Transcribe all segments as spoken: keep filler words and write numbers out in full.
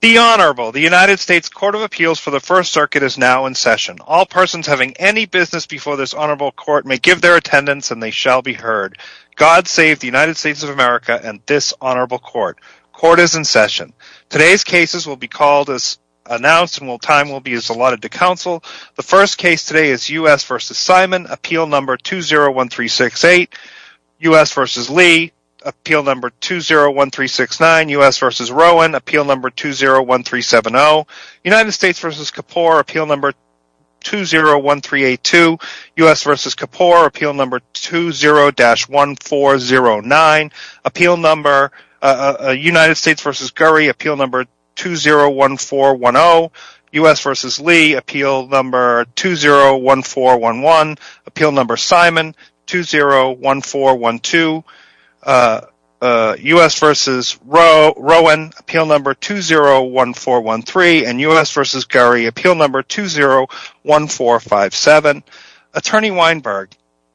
The Honorable, the United States Court of Appeals for the First Circuit is now in session. All persons having any business before this honorable court may give their attendance and they shall be heard. God save the United States of America and this honorable court. Court is in session. Today's cases will be called as announced and will time will be as allotted to counsel. The first case today is U S v. Simon, appeal number two zero one three six eight. U S v. Lee, appeal number two zero one three six nine, U S v. Rowan, appeal number two zero one three seven zero, United States v. Kapoor, appeal number two zero one three eight two, U S v. Kapoor, appeal number two zero one four zero nine, appeal number uh, uh, United States v. Gurry, appeal number two zero one four one zero, U S v. Lee, appeal number two zero one four one one, appeal number Simon, two zero one four one two, Uh, uh, U S versus Row, Rowan, appeal number two zero one four one three, and U S versus Gurry, appeal number two zero one four five seven. Attorney Weinberg,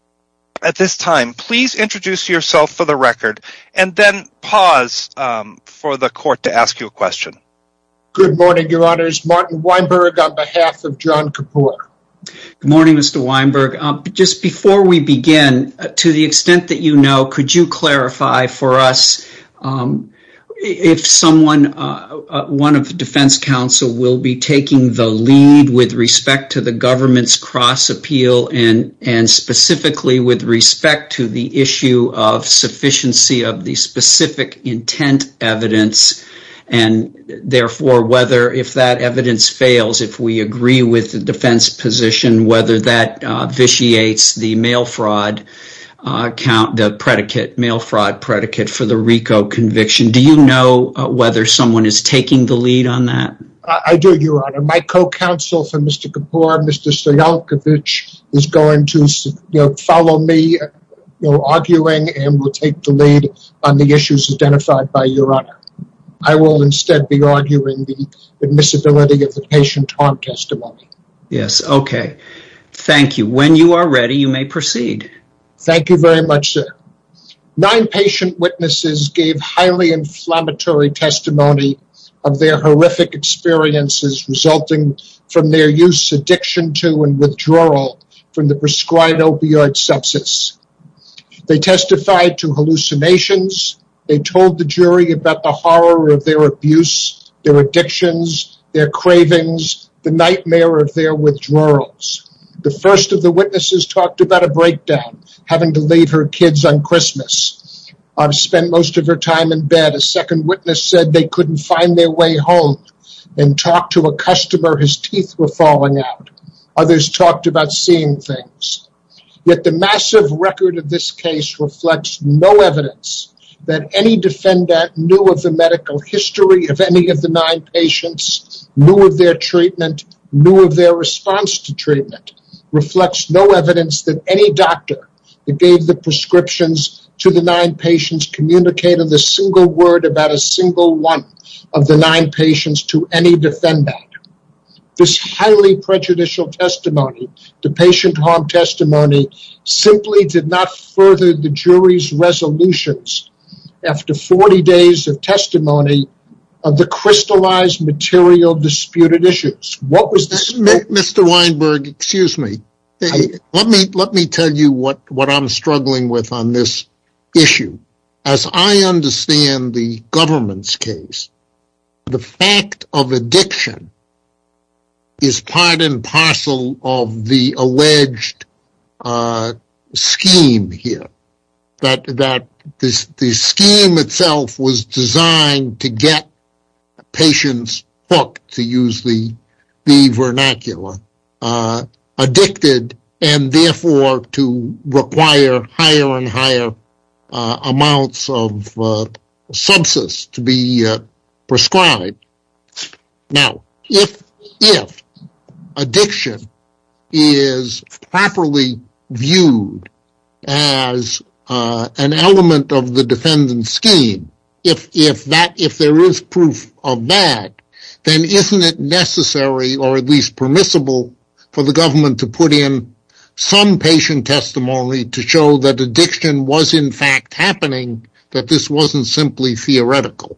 at this time, please introduce yourself for the record, and then pause um, for the court to ask you a question. Good morning, Your Honors. Martin Weinberg on behalf of John Kapoor. Good morning, Mister Weinberg. Uh, just before we begin, uh, to the extent that you know, could you clarify for us um, if someone, uh, uh, one of the defense counsel, will be taking the lead with respect to the government's cross appeal and, and specifically with respect to the issue of sufficiency of the specific intent evidence, and therefore whether, if that evidence fails, if we agree with the defense position, whether that uh, vitiates the mail fraud uh, count, the predicate, mail fraud predicate for the RICO conviction. Do you know uh, whether someone is taking the lead on that? I do, Your Honor. My co-counsel for Mister Kapoor, Mister Stoyankovich, is going to you know, follow me, you know, arguing, and will take the lead on the issues identified by Your Honor. I will instead be arguing the admissibility of the patient harm testimony. Yes, okay. Thank you. When you are ready, you may proceed. Thank you very much, sir. Nine patient witnesses gave highly inflammatory testimony of their horrific experiences resulting from their use, addiction to, and withdrawal from the prescribed opioid substance. They testified to hallucinations. They told the jury about the horror of their abuse, their addictions, their cravings, the nightmare of their withdrawals. The first of the witnesses talked about a breakdown, having to leave her kids on Christmas. I've spent most of her time in bed. A second witness said they couldn't find their way home and talked to a customer, his teeth were falling out. Others talked about seeing things. Yet the massive record of this case reflects no evidence that any defendant knew of the medical history of any of the nine patients, knew of their treatment, knew of their response to treatment. Reflects no evidence that any doctor that gave the prescriptions to the nine patients communicated a single word about a single one of the nine patients to any defendant. This highly prejudicial testimony, the patient harm testimony, simply did not further the jury's resolutions after forty days of testimony of the crystallized material disputed issues. What was the scope? Mister Weinberg, excuse me. I, let me let me tell you what, what I'm struggling with on this issue. As I understand the government's case, the fact of addiction is part and parcel of the alleged uh, scheme here. That that this the scheme itself was designed to get patients hooked, to use the the vernacular, uh, addicted, and therefore to require higher and higher uh, amounts of uh, substance to be uh, prescribed. Now, if if addiction is properly viewed as Uh, an element of the defendant's scheme, if if that if there is proof of that, then isn't it necessary, or at least permissible, for the government to put in some patient testimony to show that addiction was in fact happening, that this wasn't simply theoretical?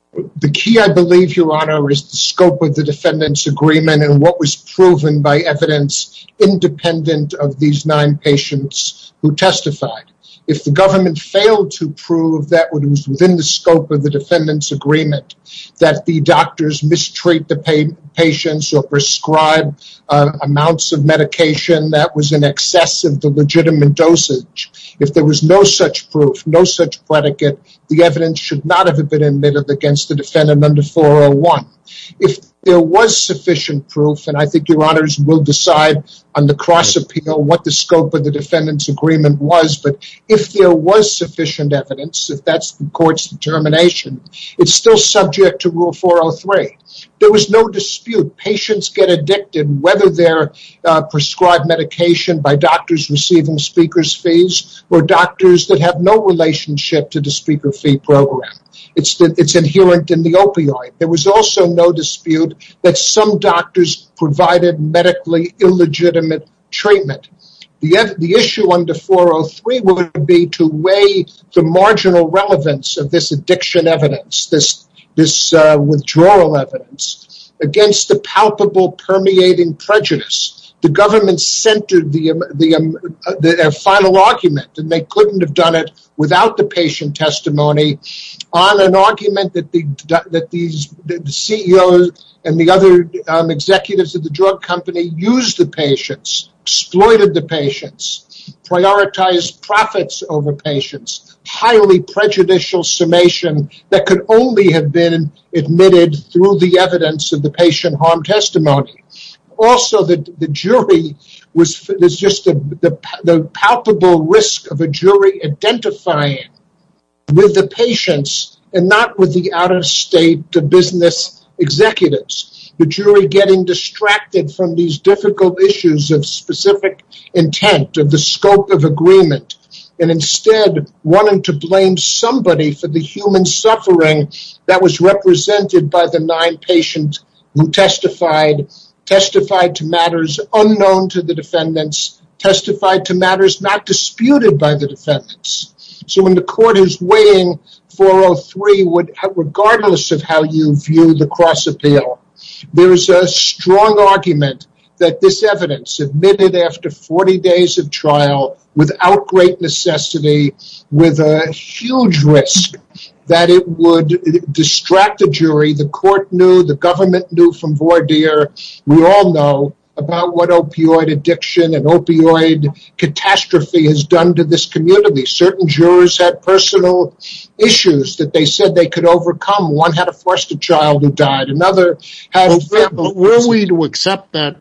The key, I believe, Your Honor, is the scope of the defendant's agreement and what was proven by evidence independent of these nine patients who testified. If the government failed to prove that it was within the scope of the defendant's agreement, that the doctors mistreat the pa- patients or prescribe uh, amounts of medication that was in excess of the legitimate dosage, if there was no such proof, no such predicate, the evidence should not have been admitted against the defendant under four oh one. If there was sufficient proof, and I think Your Honors will decide on the cross appeal what the scope of the defendant's agreement was, but if there was sufficient evidence, if that's the court's determination, it's still subject to Rule four oh three. There was no dispute. Patients get addicted, whether they're uh, prescribed medication by doctors receiving speaker's fees or doctors that have no relationship to the speaker fee program. It's, the, it's inherent in the opioid. There was also no dispute that some doctors provided medically illegitimate treatment. The, the issue under four oh three would be to weigh the marginal relevance of this addiction evidence, this, this uh, withdrawal evidence, against the palpable permeating prejudice. The government centered the, the, um, the their final argument, and they couldn't have done it without the patient testimony, on an argument that the that these the C E Os and the other um, executives of the drug company used the patients, exploited the patients, prioritized profits over patients. Highly prejudicial summation that could only have been admitted through the evidence of the patient harm testimony. Also, the, the jury was, there's just the, the, the palpable risk of a jury identifying with the patients and not with the out-of-state business executives. The jury getting distracted from these difficult issues of specific intent, of the scope of agreement, and instead wanting to blame somebody for the human suffering that was represented by the nine patients who testified testified to matters unknown to the defendants, testified to matters not disputed by the defendants. So when the court is weighing four oh three, would, regardless of how you view the cross appeal, there is a strong argument that this evidence, admitted after forty days of trial, without great necessity, with a huge risk, that it would distract the jury. The court knew, the government knew from voir dire, we all know about what opioid addiction and opioid catastrophe has done to this community. Certain jurors had personal issues that they said they could overcome. One had a foster child who died. Another had... Well, family. Were we to accept that,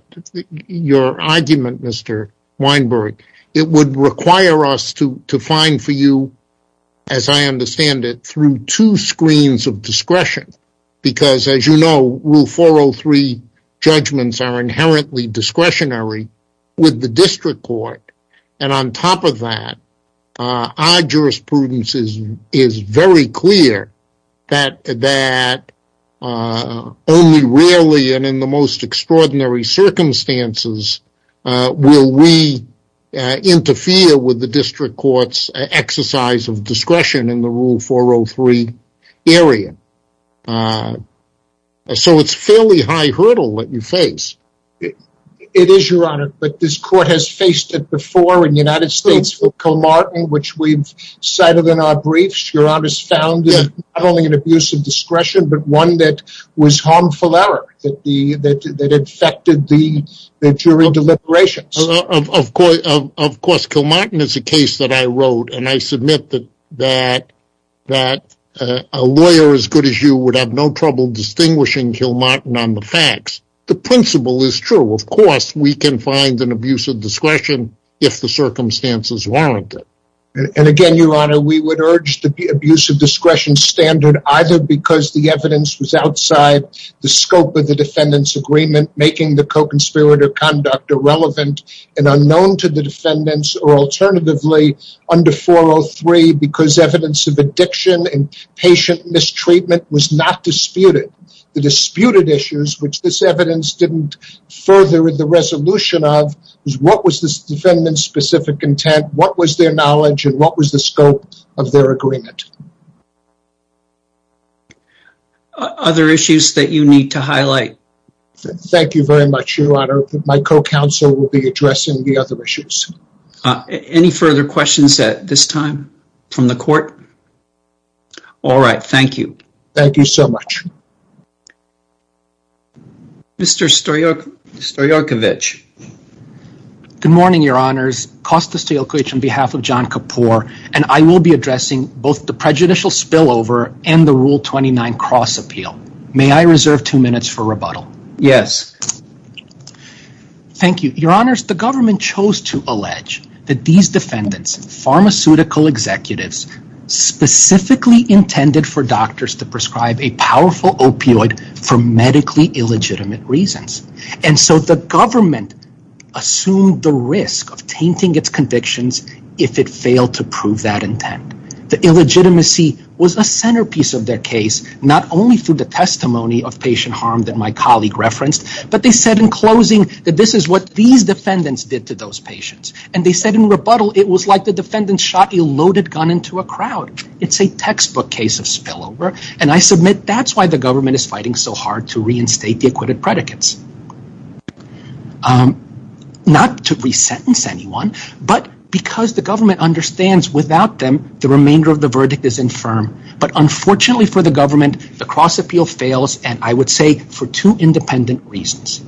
your argument, Mister Weinberg, it would require us to, to find for you, as I understand it, through two screens of discretion. Because, as you know, Rule four oh three judgments are inherently discretionary with the district court. And on top of that, uh, our jurisprudence is, is very clear that, that uh, only rarely and in the most extraordinary circumstances uh, will we uh, interfere with the district court's uh, exercise of discretion in the Rule four oh three area. Uh, So it's a fairly high hurdle that you face. It, it is, Your Honor, but this court has faced it before in the United States for Kilmartin, which we've cited in our briefs. Your Honor's found yeah. not only an abuse of discretion, but one that was harmful error, that the that that infected the the jury deliberations. Of, of, of course, of, of course, Kilmartin is a case that I wrote, and I submit that that that. Uh, a lawyer as good as you would have no trouble distinguishing Kilmartin on the facts. The principle is true. Of course, we can find an abuse of discretion if the circumstances warrant it. And, and again, Your Honor, we would urge the abuse of discretion standard either because the evidence was outside the scope of the defendant's agreement, making the co-conspirator conduct irrelevant and unknown to the defendants, or alternatively under four oh three because evidence of addiction and patient mistreatment was not disputed. The disputed issues, which this evidence didn't further the resolution of, was what was this defendant's specific intent, what was their knowledge, and what was the scope of their agreement. other issues that you need to highlight? Thank you very much, Your Honor. My co-counsel will be addressing the other issues. Uh, any further questions at this time from the court? All right, thank you. Thank you so much. Mister Stoyok- Stoykovich. Good morning, Your Honors. Kostas Stoykovich on behalf of John Kapoor, and I will be addressing both the prejudicial spillover and the Rule twenty-nine cross appeal. May I reserve two minutes for rebuttal? Yes. Thank you. Your Honors, the government chose to allege that these defendants, pharmaceutical executives, specifically intended for doctors to prescribe a powerful opioid for medically illegitimate reasons. And so the government assumed the risk of tainting its convictions if it failed to prove that intent. The illegitimacy was a centerpiece of their case, not only through the testimony of patient harm that my colleague referenced, but they said in closing that this is what these defendants did to those patients. And they said in rebuttal it was like the defendants shot a loaded gun into a crowd. It's a textbook case of spillover, and I submit that's why the government is fighting so hard to reinstate the acquitted predicates. Um, not to resentence anyone, but because the government understands without them, the remainder of the verdict is infirm. But unfortunately for the government, the cross appeal fails, and I would say for two independent reasons.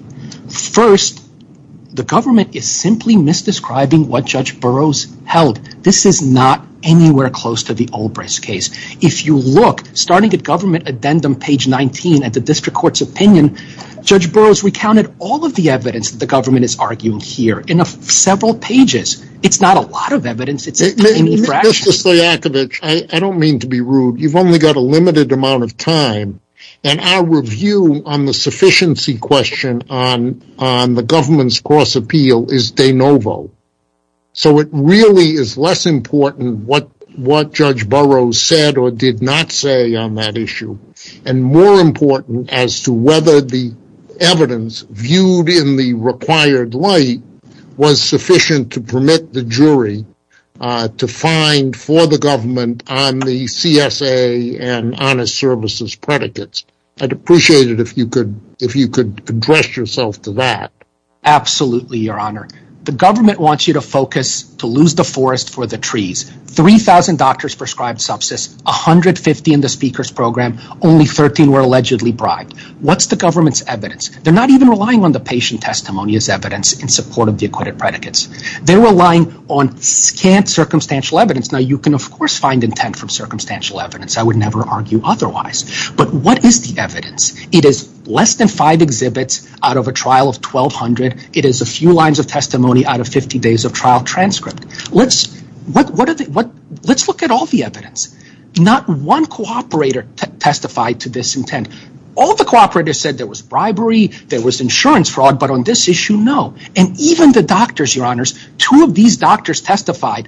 First, the government is simply misdescribing what Judge Burroughs held. This is not anywhere close to the Olbrist case. If you look, starting at government addendum page nineteen at the district court's opinion, Judge Burroughs recounted all of the evidence that the government is arguing here in a, several pages. It's not a lot of evidence. It's a tiny fraction. Mister Stoykovich, I, I don't mean to be rude. You've only got a limited amount of time, and our review on the sufficiency question on, on the government's cross appeal is de novo. So it really is less important what, what Judge Burroughs said or did not say on that issue, and more important as to whether the evidence viewed in the required light was sufficient to permit the jury uh, to find for the government on the C S A and honest services predicates. I'd appreciate it if you could if you could address yourself to that. Absolutely, Your Honor. The government wants you to focus to lose the forest for the trees. three thousand doctors prescribed Subsys, one hundred fifty in the speaker's program, only thirteen were allegedly bribed. What's the government's evidence? They're not even relying on the patient testimony as evidence in support of the acquitted predicates. They're relying on scant circumstantial evidence. Now, you can, of course, find intent from circumstantial evidence. I would never argue otherwise. But what is the evidence? It is less than five exhibits out of a trial of twelve hundred. It is a few lines of testimony out of fifty days of trial transcript. Let's what what are the what? Let's look at all the evidence. Not one cooperator t- testified to this intent. All the cooperators said there was bribery, there was insurance fraud, but on this issue, no. And even the doctors, Your Honors, two of these doctors testified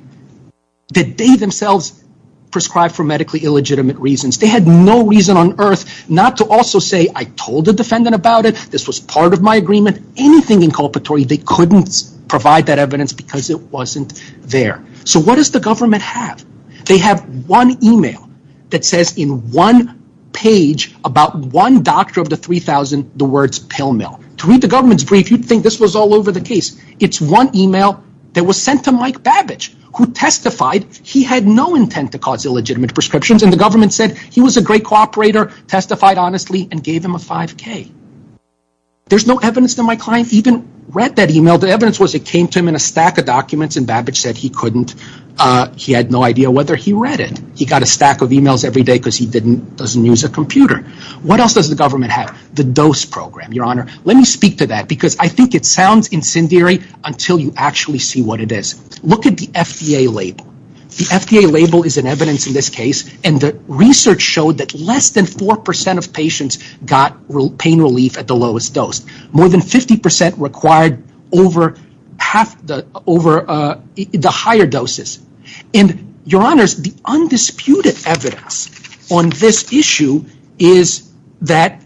that they themselves prescribed for medically illegitimate reasons. They had no reason on earth not to also say, I told the defendant about it, this was part of my agreement, anything inculpatory. They couldn't provide that evidence because it wasn't there. So what does the government have? They have one email that says in one page about one doctor of the three thousand, the words pill mill. To read the government's brief, you'd think this was all over the case. It's one email that was sent to Mike Babbage, who testified he had no intent to cause illegitimate prescriptions, and the government said he was a great cooperator, testified honestly, and gave him a five K. There's no evidence that my client even read that email. The evidence was it came to him in a stack of documents, and Babbage said he couldn't. Uh, he had no idea whether he read it. He got a stack of emails every day because he didn't doesn't use a computer. What else does the government have? The DOSE program, Your Honor. Let me speak to that because I think it sounds incendiary until you actually see what it is. Look at the F D A label. The F D A label is an evidence in this case, and the research showed that less than four percent of patients got pain relief at the lowest dose. More than fifty percent required over half the over uh, the higher doses. And, Your Honors, the undisputed evidence on this issue is that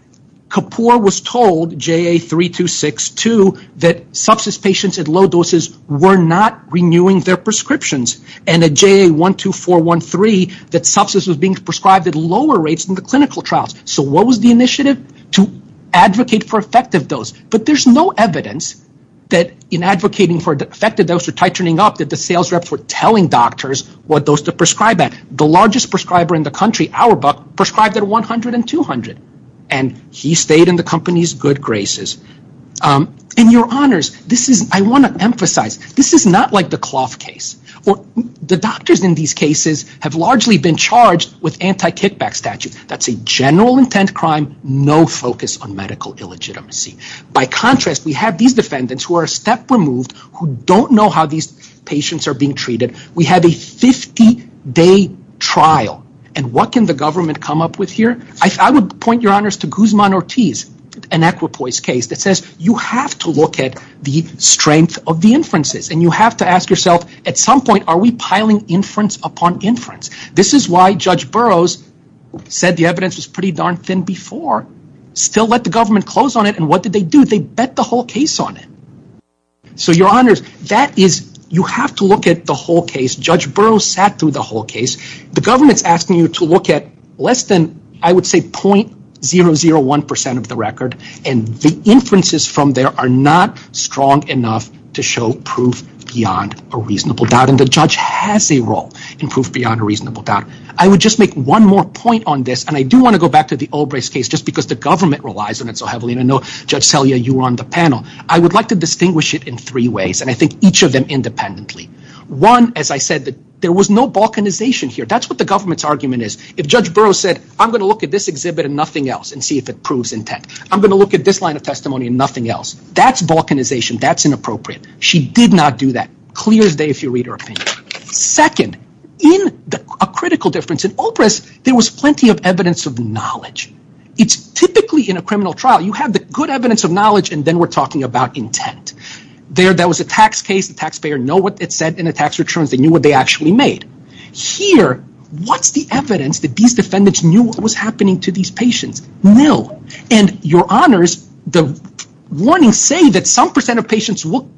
Kapoor was told, J A three two six two, that sepsis patients at low doses were not renewing their prescriptions. And at J A one two four one three, that sepsis was being prescribed at lower rates than the clinical trials. So what was the initiative? To advocate for effective dose. But there's no evidence that in advocating for effective dose or titrating up, that the sales reps were telling doctors what dose to prescribe at. The largest prescriber in the country, Auerbach, prescribed at one hundred and two hundred. And he stayed in the company's good graces. Um, and your honors, this is, I want to emphasize, this is not like the Clough case. Or the doctors in these cases have largely been charged with anti-kickback statute. That's a general intent crime, no focus on medical illegitimacy. By contrast, we have these defendants who are a step removed, who don't know how these patients are being treated. We have a fifty-day trial. And what can the government come up with here? I, I would point your honors to Guzman Ortiz, an equipoise case that says you have to look at the strength of the inferences. And you have to ask yourself, at some point, are we piling inference upon inference? This is why Judge Burroughs said the evidence was pretty darn thin before, still let the government close on it. And what did they do? They bet the whole case on it. So your honors, that is, you have to look at the whole case. Judge Burroughs sat through the whole case. The government's asking you to look at less than, I would say, zero point zero zero one percent of the record, and the inferences from there are not strong enough to show proof beyond a reasonable doubt, and the judge has a role in proof beyond a reasonable doubt. I would just make one more point on this, and I do want to go back to the Olbrace case just because the government relies on it so heavily, and I know, Judge Selya, you were on the panel. I would like to distinguish it in three ways, and I think each of them independently. One, as I said, that there was no balkanization here. That's what the government's argument is. If Judge Burroughs said, I'm going to look at this exhibit and nothing else and see if it proves intent. I'm going to look at this line of testimony and nothing else. That's balkanization. That's inappropriate. She did not do that. Clear as day if you read her opinion. Second, in the, a critical difference, in Olbrace, there was plenty of evidence of knowledge. It's typically in a criminal trial, you have the good evidence of knowledge and then we're talking about intent. There, that was a tax case. The taxpayer knew what it said in the tax returns. They knew what they actually made. Here, what's the evidence that these defendants knew what was happening to these patients? Nil. And your honors, the warnings say that some percent of patients will,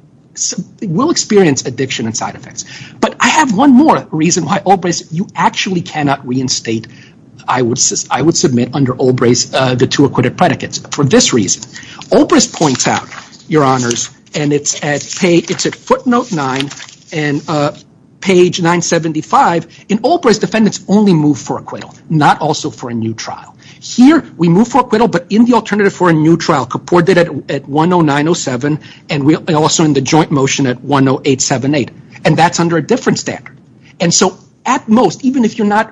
will experience addiction and side effects. But I have one more reason why Olbrace, you actually cannot reinstate, I would, I would submit under Olbrace, uh, the two acquitted predicates. For this reason, Olbrace points out, your honors, and it's at page, it's at footnote nine and uh, page nine seventy-five. In Olbrace, defendants only move for acquittal, not also for a new trial. Here, we move for acquittal, but in the alternative for a new trial, Kapoor did it at one oh nine oh seven, and we also in the joint motion at one oh eight seven eight, and that's under a different standard. And so, at most, even if you're not,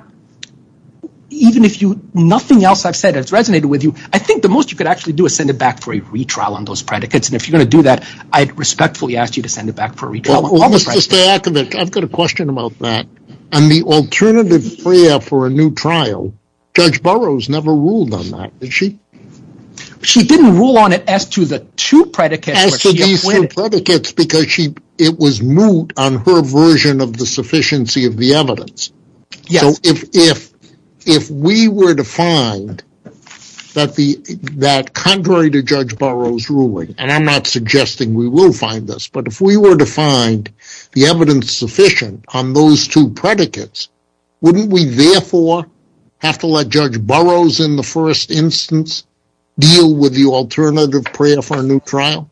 even if you, nothing else I've said has resonated with you, I think the most you could actually do is send it back for a retrial on those predicates. And if you're going to do that, I'd respectfully ask you to send it back for a retrial. Well, well Mister Stojakovic, I've got a question about that. On the alternative prayer for a new trial, Judge Burroughs never ruled on that, did she? She didn't rule on it as to the two predicates. As to these two predicates, because she it was moot on her version of the sufficiency of the evidence. Yes. So if if if we were to find that the that contrary to Judge Burroughs' ruling, and I'm not suggesting we will find this, but if we were to find the evidence sufficient on those two predicates, wouldn't we therefore have to let Judge Burroughs in the first instance deal with the alternative prayer for a new trial?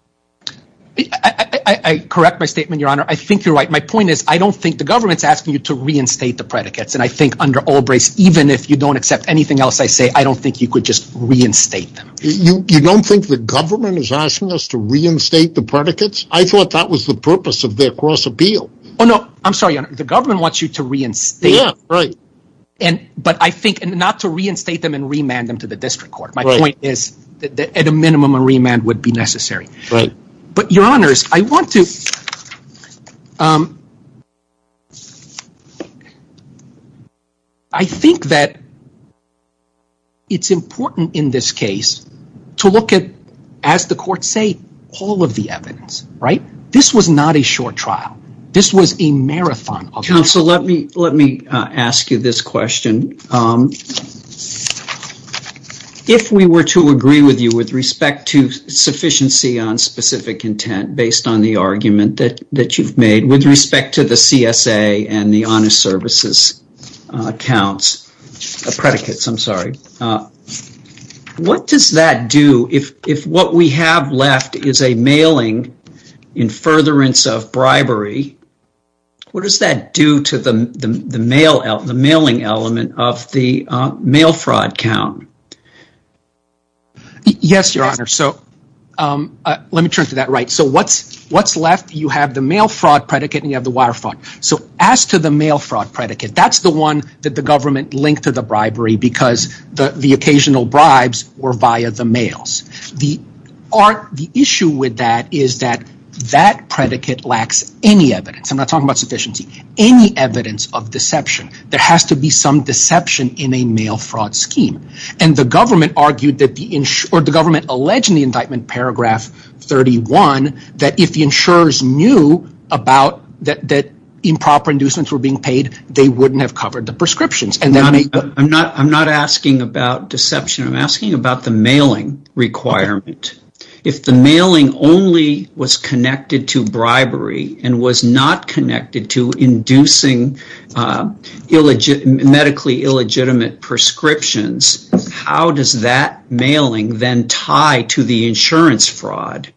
I, I, I correct my statement, Your Honor. I think you're right. My point is I don't think the government's asking you to reinstate the predicates. And I think under Olbrace, even if you don't accept anything else I say, I don't think you could just reinstate them. You, you don't think the government is asking us to reinstate the predicates? I thought that was the purpose of their cross appeal. Oh, no. I'm sorry, Your Honor. The government wants you to reinstate Yeah, right. And but I think and not to reinstate them and remand them to the district court. My right. point is that, that at a minimum a remand would be necessary. Right. But, Your Honors, I want to um, I think that it's important in this case to look at, as the courts say, all of the evidence, right? This was not a short trial. This was a marathon. Of Counsel, let me let me uh, ask you this question. Um, if we were to agree with you with respect to sufficiency on specific intent based on the argument that, that you've made with respect to the C S A and the honest services uh, counts, uh, predicates, I'm sorry, uh, what does that do if, if what we have left is a mailing in furtherance of bribery? What does that do to the the, the mail the mailing element of the uh, mail fraud count? Yes, Your Honor. So um, uh, let me turn to that. Right. So what's what's left? You have the mail fraud predicate and you have the wire fraud. So as to the mail fraud predicate, that's the one that the government linked to the bribery because the the occasional bribes were via the mails. The art the issue with that is that that predicate lacks any evidence. I'm not talking about sufficiency. Any evidence of deception. There has to be some deception in a mail fraud scheme. And the government argued that the ins- or the government alleged in the indictment paragraph thirty-one that if the insurers knew about that that improper inducements were being paid, they wouldn't have covered the prescriptions. And then I'm they, not, I'm not I'm not asking about deception. I'm asking about the mailing requirement. Okay. If the mailing only was connected to bribery and was not connected to inducing uh, illegit- medically illegitimate prescriptions, how does that mailing then tie to the insurance fraud?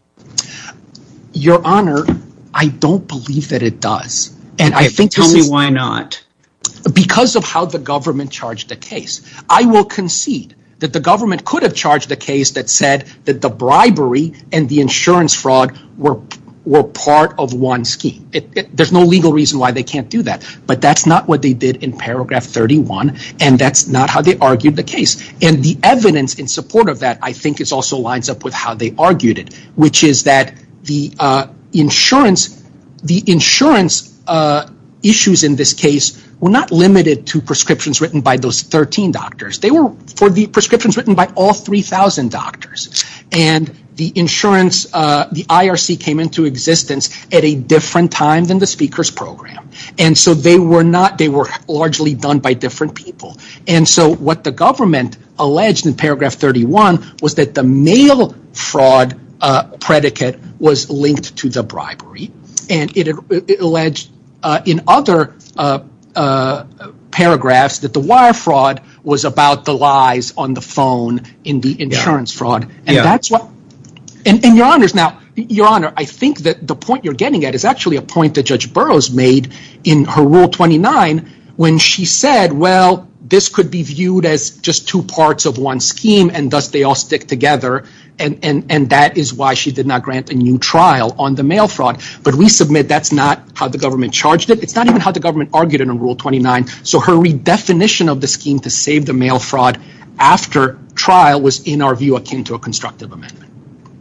Your Honor, I don't believe that it does. And okay, I think tell this me is why not. Because of how the government charged the case. I will concede that the government could have charged a case that said that the bribery and the insurance fraud were were part of one scheme. It, it, there's no legal reason why they can't do that. But that's not what they did in paragraph thirty-one, and that's not how they argued the case. And the evidence in support of that, I think, is also lines up with how they argued it, which is that the uh, insurance, the insurance uh, issues in this case were not limited to prescriptions written by those thirteen doctors. They were for the prescriptions written by all three thousand doctors. And the insurance, uh, the I R C came into existence at a different time than the speaker's program. And so they were not, they were largely done by different people. And so what the government alleged in paragraph thirty-one was that the mail fraud uh, predicate was linked to the bribery. And it, it alleged uh, in other uh, Uh, paragraphs that the wire fraud was about the lies on the phone in the insurance yeah. fraud. And yeah. that's what, and, and Your Honors, now, Your Honor, I think that the point you're getting at is actually a point that Judge Burroughs made in her Rule twenty-nine when she said, well, this could be viewed as just two parts of one scheme and thus they all stick together. And, and, and that is why she did not grant a new trial on the mail fraud. But we submit that's not how the government charged it. It's not even how the government argued it in Rule twenty-nine. So her redefinition of the scheme to save the mail fraud after trial was, in our view, akin to a constructive amendment.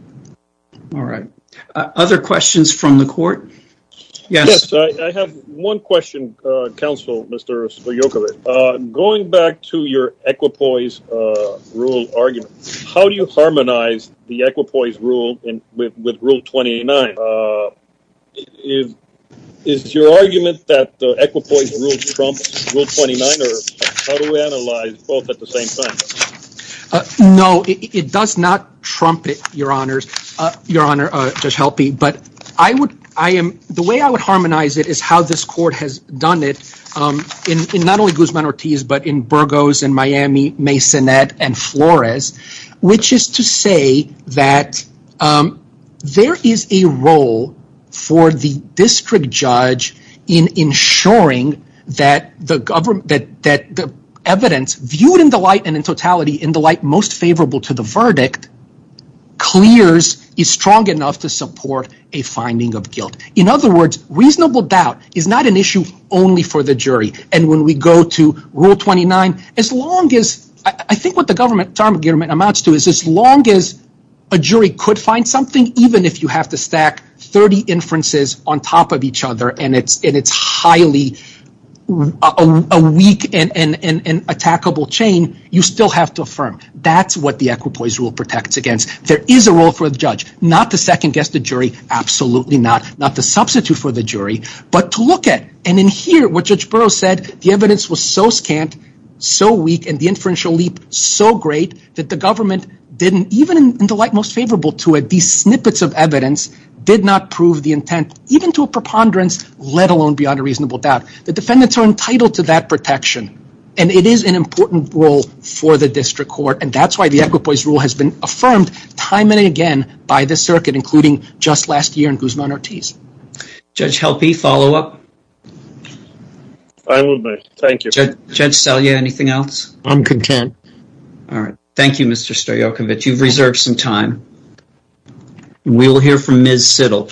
All right. Uh, other questions from the court? Yes. Yes, I, I have one question, uh, Counsel, Mister Stoykovic. Uh, going back to your equipoise uh, rule argument, how do you harmonize the equipoise rule in, with, with Rule twenty-nine? Uh, is, is your argument that the equipoise rule trumps Rule twenty-nine, or how do we analyze both at the same time? Uh, no, it, it does not trump it, Your Honors, uh, Your Honor, uh, Judge Helpe, but I would I am the way I would harmonize it is how this court has done it um, in, in not only Guzman-Ortiz, but in Burgos and Miami, Masonette, and Flores, which is to say that um, there is a role for the district judge in ensuring that the government that that the evidence viewed in the light and in totality in the light most favorable to the verdict clears is strong enough to support a finding of guilt. In other words, reasonable doubt is not an issue only for the jury. And when we go to Rule twenty-nine, as long as, I, I think what the government argument amounts to is as long as a jury could find something, even if you have to stack thirty inferences on top of each other and it's, and it's highly A, a weak and, and, and, and attackable chain, you still have to affirm. That's what the equipoise rule protects against. There is a role for the judge, not to second guess the jury, absolutely not, not to substitute for the jury, but to look at. And in here, what Judge Burroughs said, the evidence was so scant, so weak and the inferential leap so great that the government didn't, even in, in the light most favorable to it, these snippets of evidence did not prove the intent, even to a preponderance, let alone beyond a reasonable doubt. The defendants are entitled to that protection. And it is an important role for the district court, and that's why the equipoise rule has been affirmed time and again by the circuit, including just last year in Guzman-Ortiz. Judge Helpe, follow up? I'm with me. Thank you. Judge, Judge Selya, anything else? I'm content. All right. Thank you, Mister Stoyochovich. You've reserved some time. We will hear from Miz Siddle.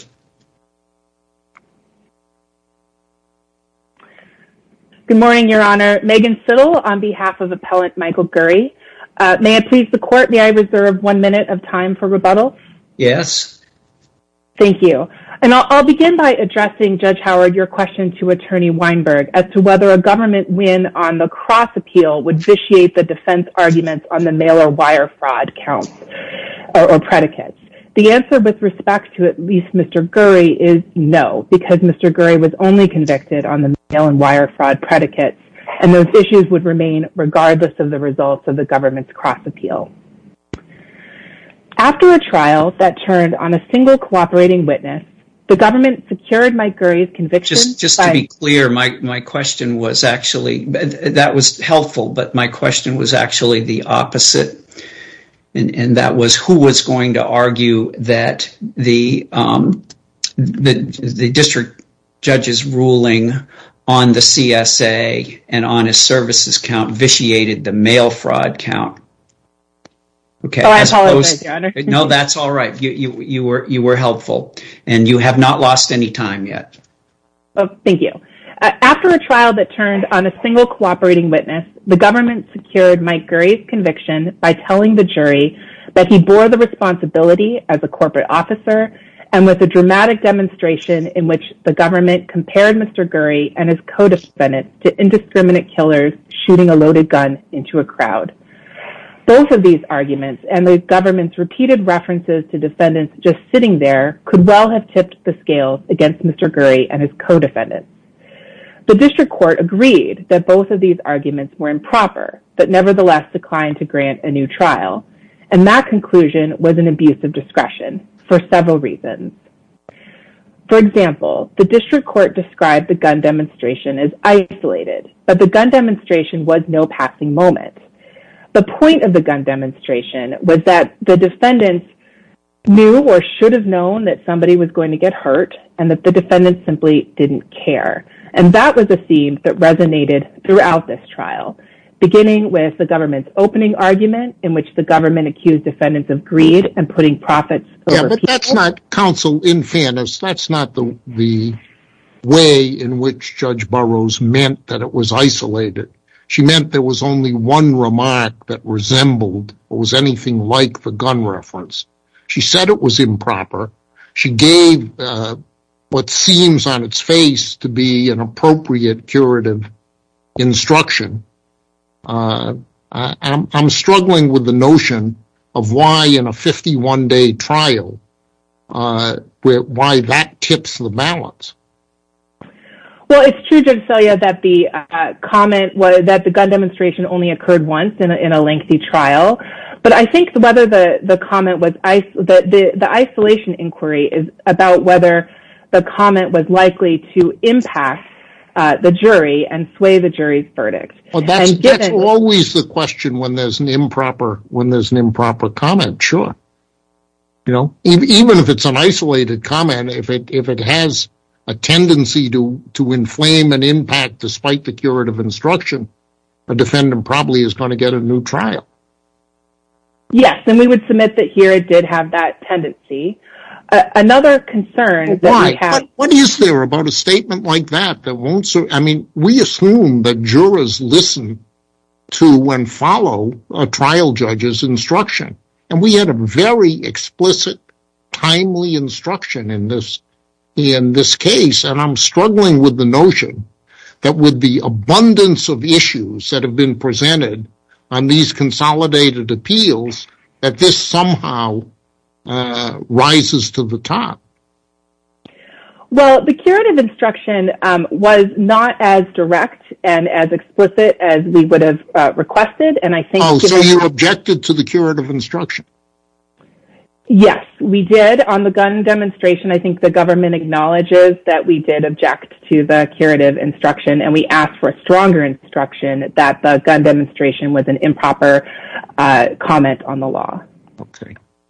Good morning, Your Honor. Megan Siddle on behalf of Appellant Michael Gurry. Uh, may it please the court, may I reserve one minute of time for rebuttal? Yes. Thank you. And I'll, I'll begin by addressing, Judge Howard, your question to Attorney Weinberg as to whether a government win on the cross appeal would vitiate the defense arguments on the mail or wire fraud counts or, or predicates. The answer with respect to at least Mister Gurry is no, because Mister Gurry was only convicted on the mail and wire fraud predicates, and those issues would remain regardless of the results of the government's cross appeal. After a trial that turned on a single cooperating witness, the government secured Mike Gurry's conviction. Just, just by, to be clear, my, my question was actually, that was helpful, but my question was actually the opposite. And, and that was who was going to argue that the, um, the the district judge's ruling on the C S A and on his services count vitiated the mail fraud count. Okay. Oh, I As apologize, opposed, Your Honor. No, that's all right. You, you you were you were helpful, and you have not lost any time yet. Oh, thank you. Uh, after a trial that turned on a single cooperating witness, the government secured Mike Gurry's conviction by telling the jury that he bore the responsibility as a corporate officer, and with a dramatic demonstration in which the government compared Mister Gurry and his co-defendants to indiscriminate killers shooting a loaded gun into a crowd. Both of these arguments and the government's repeated references to defendants just sitting there could well have tipped the scales against Mister Gurry and his co-defendants. The district court agreed that both of these arguments were improper, but nevertheless declined to grant a new trial, and that conclusion was an abuse of discretion for several reasons. For example, the district court described the gun demonstration as isolated, but the gun demonstration was no passing moment. The point of the gun demonstration was that the defendants knew or should have known that somebody was going to get hurt and that the defendants simply didn't care. And that was a theme that resonated throughout this trial, beginning with the government's opening argument in which the government accused defendants of greed and putting profits over Yeah, but people. that's not, counsel, in fairness, that's not the the way in which Judge Burroughs meant that it was isolated. She meant there was only one remark that resembled or was anything like the gun reference. She said it was improper. She gave uh, what seems on its face to be an appropriate curative instruction. Uh, I, I'm, I'm struggling with the notion of why in a fifty-one day trial, uh, where, why that tips the balance. Well, it's true, Judge Selya, that the uh, comment was that the gun demonstration only occurred once in a, in a lengthy trial. But I think whether the, the comment was, is, the, the, the isolation inquiry is about whether the comment was likely to impact uh, the jury and sway the jury's verdict. Well, that's, and given, that's always the question when there's an improper, when there's an improper comment, sure. You know, even, even if it's an isolated comment, if it, if it has a tendency to, to inflame and impact despite the curative instruction, a defendant probably is going to get a new trial. Yes, and we would submit that here it did have that tendency. Uh, another concern well, that why? we have... What, what is there about a statement like that that won't... So, I mean, we assume that jurors listen to and follow a trial judge's instruction. And we had a very explicit, timely instruction in this in this case, and I'm struggling with the notion that with the abundance of issues that have been presented on these consolidated appeals, that this somehow uh, rises to the top. Well, the curative instruction um, was not as direct and as explicit as we would have uh, requested, and I think... Oh, so you objected to the curative instruction? Yes, we did. On the gun demonstration, I think the government acknowledges that we did object to the curative instruction, and we asked for a stronger instruction that the gun demonstration was an improper uh, comment on the law. Okay.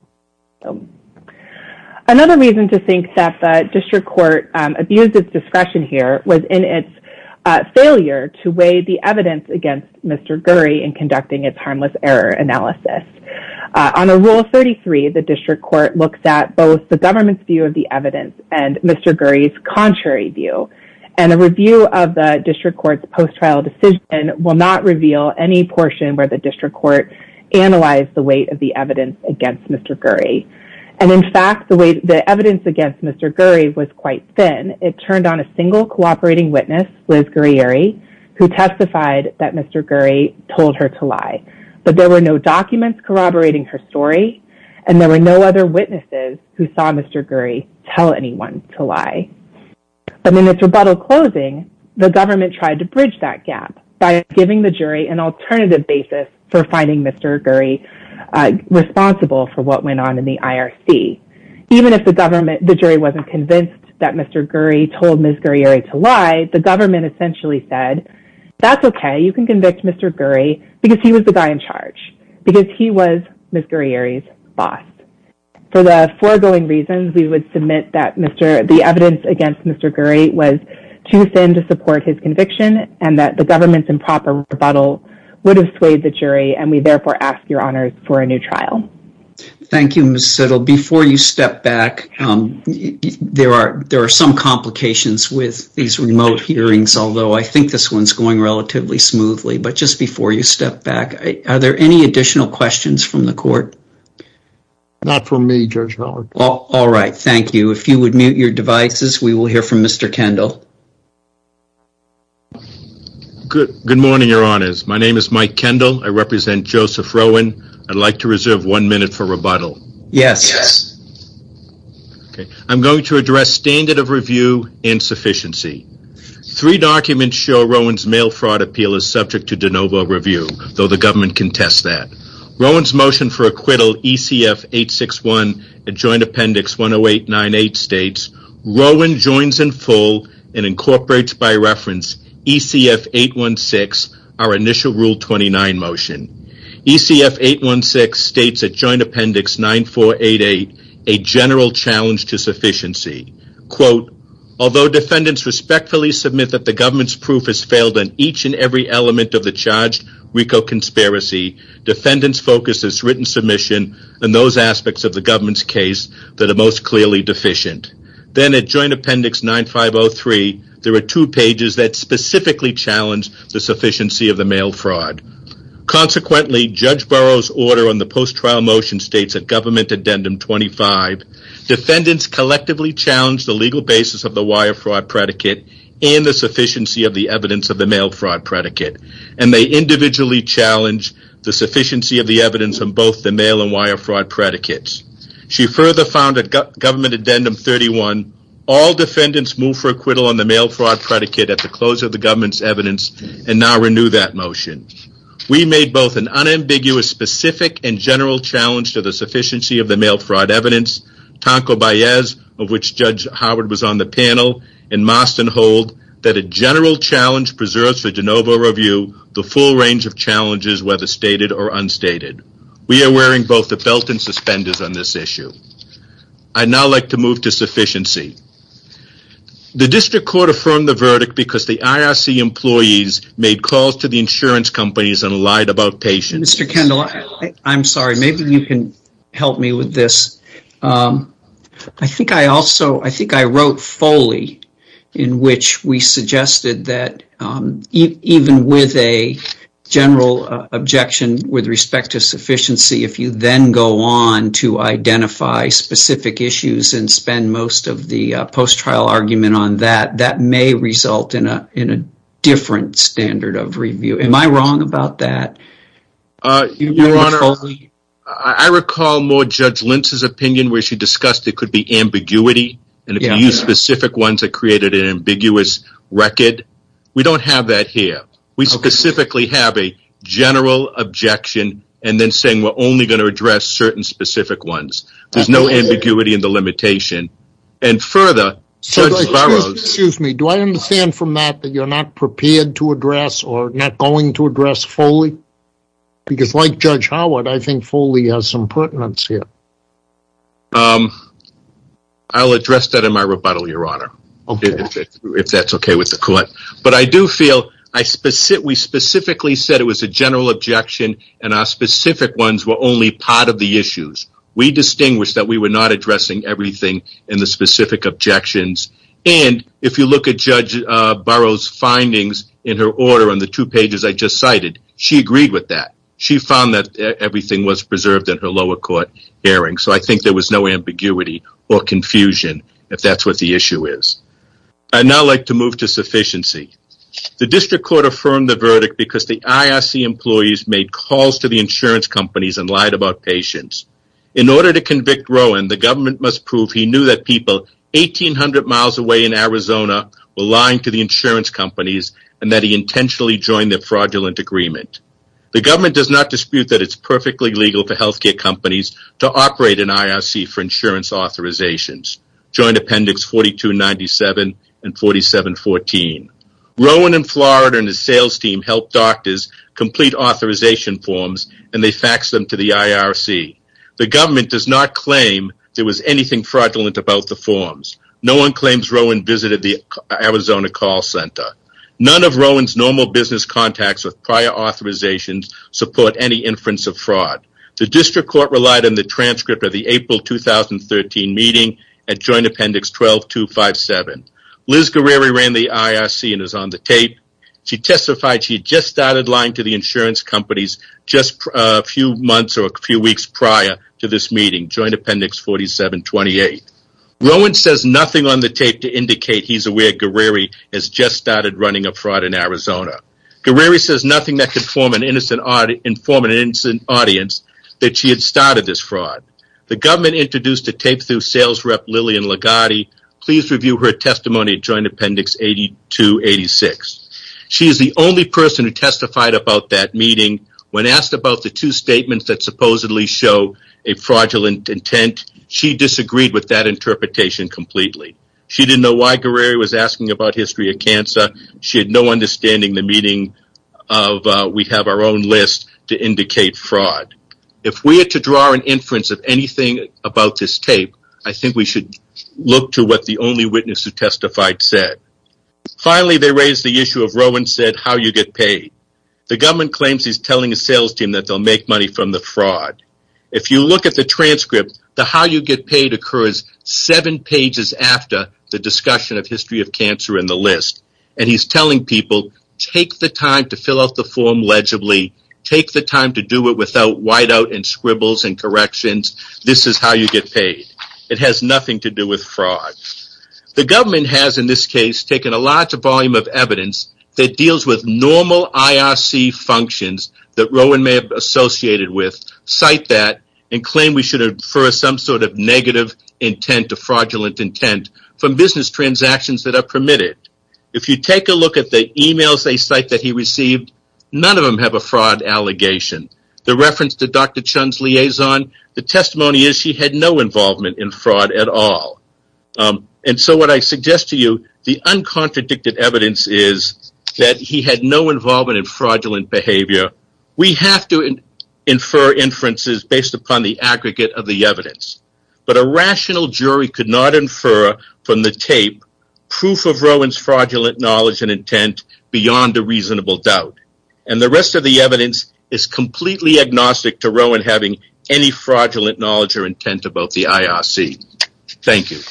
So, another reason to think that the district court um, abused its discretion here was in its uh, failure to weigh the evidence against Mister Gurry in conducting its harmless error analysis. Uh, on a Rule thirty-three, the district court looks at both the government's view of the evidence and Mister Gurry's contrary view. And a review of the district court's post-trial decision will not reveal any portion where the district court analyzed the weight of the evidence against Mister Gurry. And in fact, the way the evidence against Mister Gurry was quite thin. It turned on a single cooperating witness, Liz Guerrieri, who testified that Mister Gurry told her to lie. But there were no documents corroborating her story, and there were no other witnesses who saw Mister Gurry tell anyone to lie. But in its rebuttal closing, the government tried to bridge that gap by giving the jury an alternative basis for finding Mister Gurry uh, responsible for what went on in the I R C. Even if the government, the jury wasn't convinced that Mister Gurry told Miz Guerrieri to lie, the government essentially said, that's okay, you can convict Mister Gurry because he was the guy in charge, because he was Miz Guerrieri's boss. For the foregoing reasons, we would submit that Mister the evidence against Mister Gurry was too thin to support his conviction, and that the government's improper rebuttal would have swayed the jury, and we therefore ask your honors for a new trial. Thank you, Miz Siddle. Before you step back, um, there are there are some complications with these remote hearings, although I think this one's going relatively smoothly. But just before you step back, are there any additional questions from the court? Not from me, Judge Howard. All, all right, thank you. If you would mute your devices, we will hear from Mister Kendall. Good, good morning, Your Honors. My name is Mike Kendall. I represent Joseph Rowan. I'd like to reserve one minute for rebuttal. Yes. Yes. Okay. I'm going to address standard of review and sufficiency. Three documents show Rowan's mail fraud appeal is subject to de novo review, though the government contests that. Rowan's motion for acquittal, E C F eight sixty-one at Joint Appendix one oh eight ninety-eight states, Rowan joins in full and incorporates by reference E C F eight sixteen, our initial Rule twenty-nine motion. E C F eight sixteen states at Joint Appendix ninety-four eighty-eight a general challenge to sufficiency. Quote, although defendants respectfully submit that the government's proof has failed on each and every element of the charged RICO conspiracy, defendants focus this written submission on those aspects of the government's case that are most clearly deficient. Then at Joint Appendix ninety-five oh three, there are two pages that specifically challenge the sufficiency of the mail fraud. Consequently, Judge Burroughs' order on the post-trial motion states at Government Addendum twenty-five, defendants collectively challenge the legal basis of the wire fraud predicate and the sufficiency of the evidence of the mail fraud predicate, and they individually challenge the sufficiency of the evidence on both the mail and wire fraud predicates. She further found at Go- Government Addendum thirty-one, all defendants move for acquittal on the mail fraud predicate at the close of the government's evidence and now renew that motion. We made both an unambiguous, specific, and general challenge to the sufficiency of the mail fraud evidence. Tonko Baez, of which Judge Howard was on the panel, and Marston hold that a general challenge preserves for de novo review the full range of challenges, whether stated or unstated. We are wearing both the belt and suspenders on this issue. I'd now like to move to sufficiency. The district court affirmed the verdict because the I R C employees made calls to the insurance companies and lied about patients. Mister Kendall, I, I'm sorry. Maybe you can help me with this. Um, I think I also, I think I wrote Foley, in which we suggested that um, e- even with a general uh, objection with respect to sufficiency, if you then go on to identify specific issues and spend most of the uh, post-trial argument on that, that may result in a in a different standard of review. Am I wrong about that? Uh, Your Honor, I, I recall more Judge Lintz's opinion where she discussed there could be ambiguity And if Yeah. you use specific ones that created an ambiguous record, we don't have that here. We specifically have a general objection and then saying we're only going to address certain specific ones. There's no ambiguity in the limitation. And further, So, Judge excuse, Burroughs... excuse me, do I understand from that that you're not prepared to address or not going to address Foley? Because like Judge Howard, I think Foley has some pertinence here. Um, I'll address that in my rebuttal, Your Honor, Okay. if, if, if that's okay with the court. But I do feel I speci- we specifically said it was a general objection, and our specific ones were only part of the issues. We distinguished that we were not addressing everything in the specific objections. And if you look at Judge uh, Burroughs' findings in her order on the two pages I just cited, she agreed with that. She found that everything was preserved in her lower court hearing. So I think there was no ambiguity or confusion, if that's what the issue is. I'd now like to move to sufficiency. The district court affirmed the verdict because the I R C employees made calls to the insurance companies and lied about patients. In order to convict Rowan, the government must prove he knew that people eighteen hundred miles away in Arizona were lying to the insurance companies and that he intentionally joined their fraudulent agreement. The government does not dispute that it's perfectly legal for healthcare companies to operate an I R C for insurance authorizations. Joint Appendix forty-two ninety-seven and forty-seven fourteen. Rowan in Florida and his sales team helped doctors complete authorization forms, and they faxed them to the I R C. The government does not claim there was anything fraudulent about the forms. No one claims Rowan visited the Arizona call center. None of Rowan's normal business contacts with prior authorizations support any inference of fraud. The district court relied on the transcript of the April two thousand thirteen meeting at Joint Appendix twelve two fifty-seven. Liz Guerreri ran the I R C and is on the tape. She testified she had just started lying to the insurance companies just a few months or a few weeks prior to this meeting, Joint Appendix forty-seven twenty-eight. Rowan says nothing on the tape to indicate he's aware Guerreri has just started running a fraud in Arizona. Guerreri says nothing that could form an innocent audi- inform an innocent audience that she had started this fraud. The government introduced a tape through sales rep Lillian Lagarde. Please review her testimony at Joint Appendix eighty-two eighty-six. She is the only person who testified about that meeting. When asked about the two statements that supposedly show a fraudulent intent, she disagreed with that interpretation completely. She didn't know why Guerreri was asking about history of cancer. She had no understanding the meaning of uh, we have our own list to indicate fraud. If we are to draw an inference of anything about this tape, I think we should look to what the only witness who testified said. Finally, they raised the issue of Rowan said how you get paid. The government claims he's telling his sales team that they'll make money from the fraud. If you look at the transcript, the how you get paid occurs seven pages after the discussion of history of cancer in the list. And he's telling people, take the time to fill out the form legibly. Take the time to do it without whiteout and scribbles and corrections. This is how you get paid. It has nothing to do with fraud. The government has, in this case, taken a large volume of evidence that deals with normal I R C functions that Rowan may have associated with, cite that, and claim we should infer some sort of negative intent or fraudulent intent from business transactions that are permitted. If you take a look at the emails they cite that he received, none of them have a fraud allegation. The reference to Doctor Chun's liaison, the testimony is she had no involvement in fraud at all. Um, and so what I suggest to you, the uncontradicted evidence is that he had no involvement in fraudulent behavior. We have to in- infer inferences based upon the aggregate of the evidence. But a rational jury could not infer from the tape proof of Rowan's fraudulent knowledge and intent beyond a reasonable doubt. And the rest of the evidence is completely agnostic to Rowan having any fraudulent knowledge or intent about the I R C. Thank you.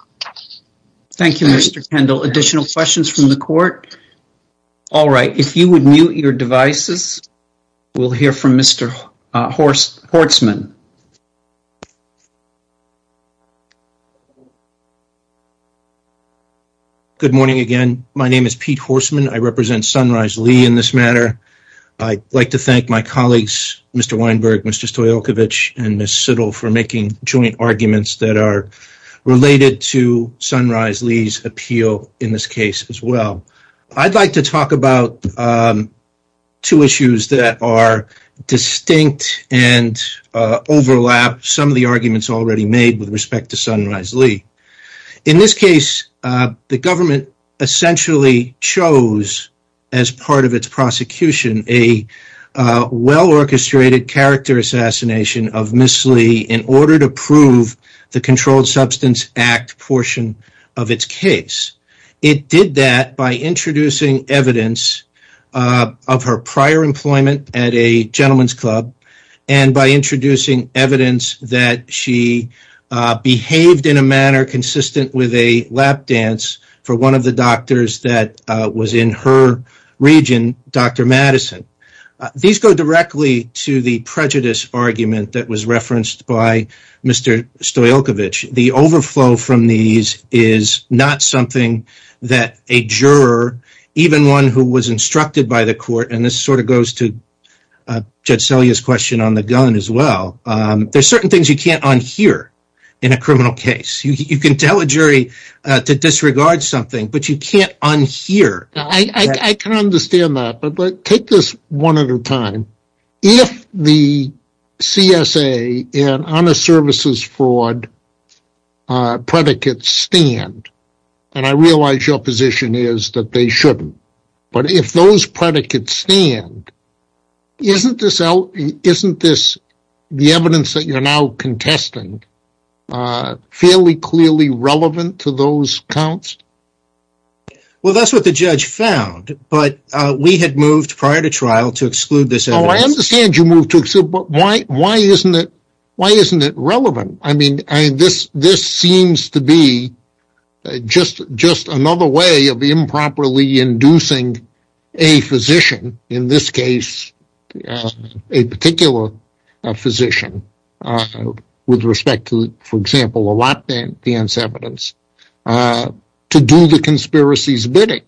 Thank you, Mister Kendall. Additional questions from the court? All right. If you would mute your devices, we'll hear from Mister Uh, Horst, Hortzman. Good morning again. My name is Pete Horstman. I represent Sunrise Lee in this matter. I'd like to thank my colleagues, Mister Weinberg, Mister Stoyalkovich, and Miz Siddle for making joint arguments that are related to Sunrise Lee's appeal in this case as well. I'd like to talk about um, two issues that are distinct and uh, overlap some of the arguments already made with respect to Sunrise Lee. In this case, uh, the government essentially chose, as part of its prosecution, a uh, well-orchestrated character assassination of Miss Lee in order to prove the Controlled Substance Act portion of its case. It did that by introducing evidence uh, of her prior employment at a gentleman's club and by introducing evidence that she uh, behaved in a manner consistent with a lap dance for one of the doctors that uh, was in her region, Doctor Madison. Uh, these go directly to the prejudice argument that was referenced by Mister Stoyalkovich. The overflow from these is not something that a juror, even one who was instructed by the court, and this sort of goes to uh, Judge Selya's question on the gun as well, um, there's certain things you can't unhear in a criminal case. You, you can tell a jury uh, to disregard something, but you can't unhear. I, I, I can understand that, but, but take this one at a time. If the C S A and honest services fraud uh, predicates stand, and I realize your position is that they shouldn't, but if those predicates stand, isn't this out, isn't this the evidence that you're now contesting Uh, fairly clearly relevant to those counts? Well, that's what the judge found, but uh, we had moved prior to trial to exclude this evidence. Oh, I understand you moved to exclude, but why? Why isn't it? Why isn't it relevant? I mean, I mean this this seems to be uh, just just another way of improperly inducing a physician, in this case, uh, a particular uh, physician. Uh, with respect to, for example, a lap dance evidence, uh, to do the conspiracy's bidding?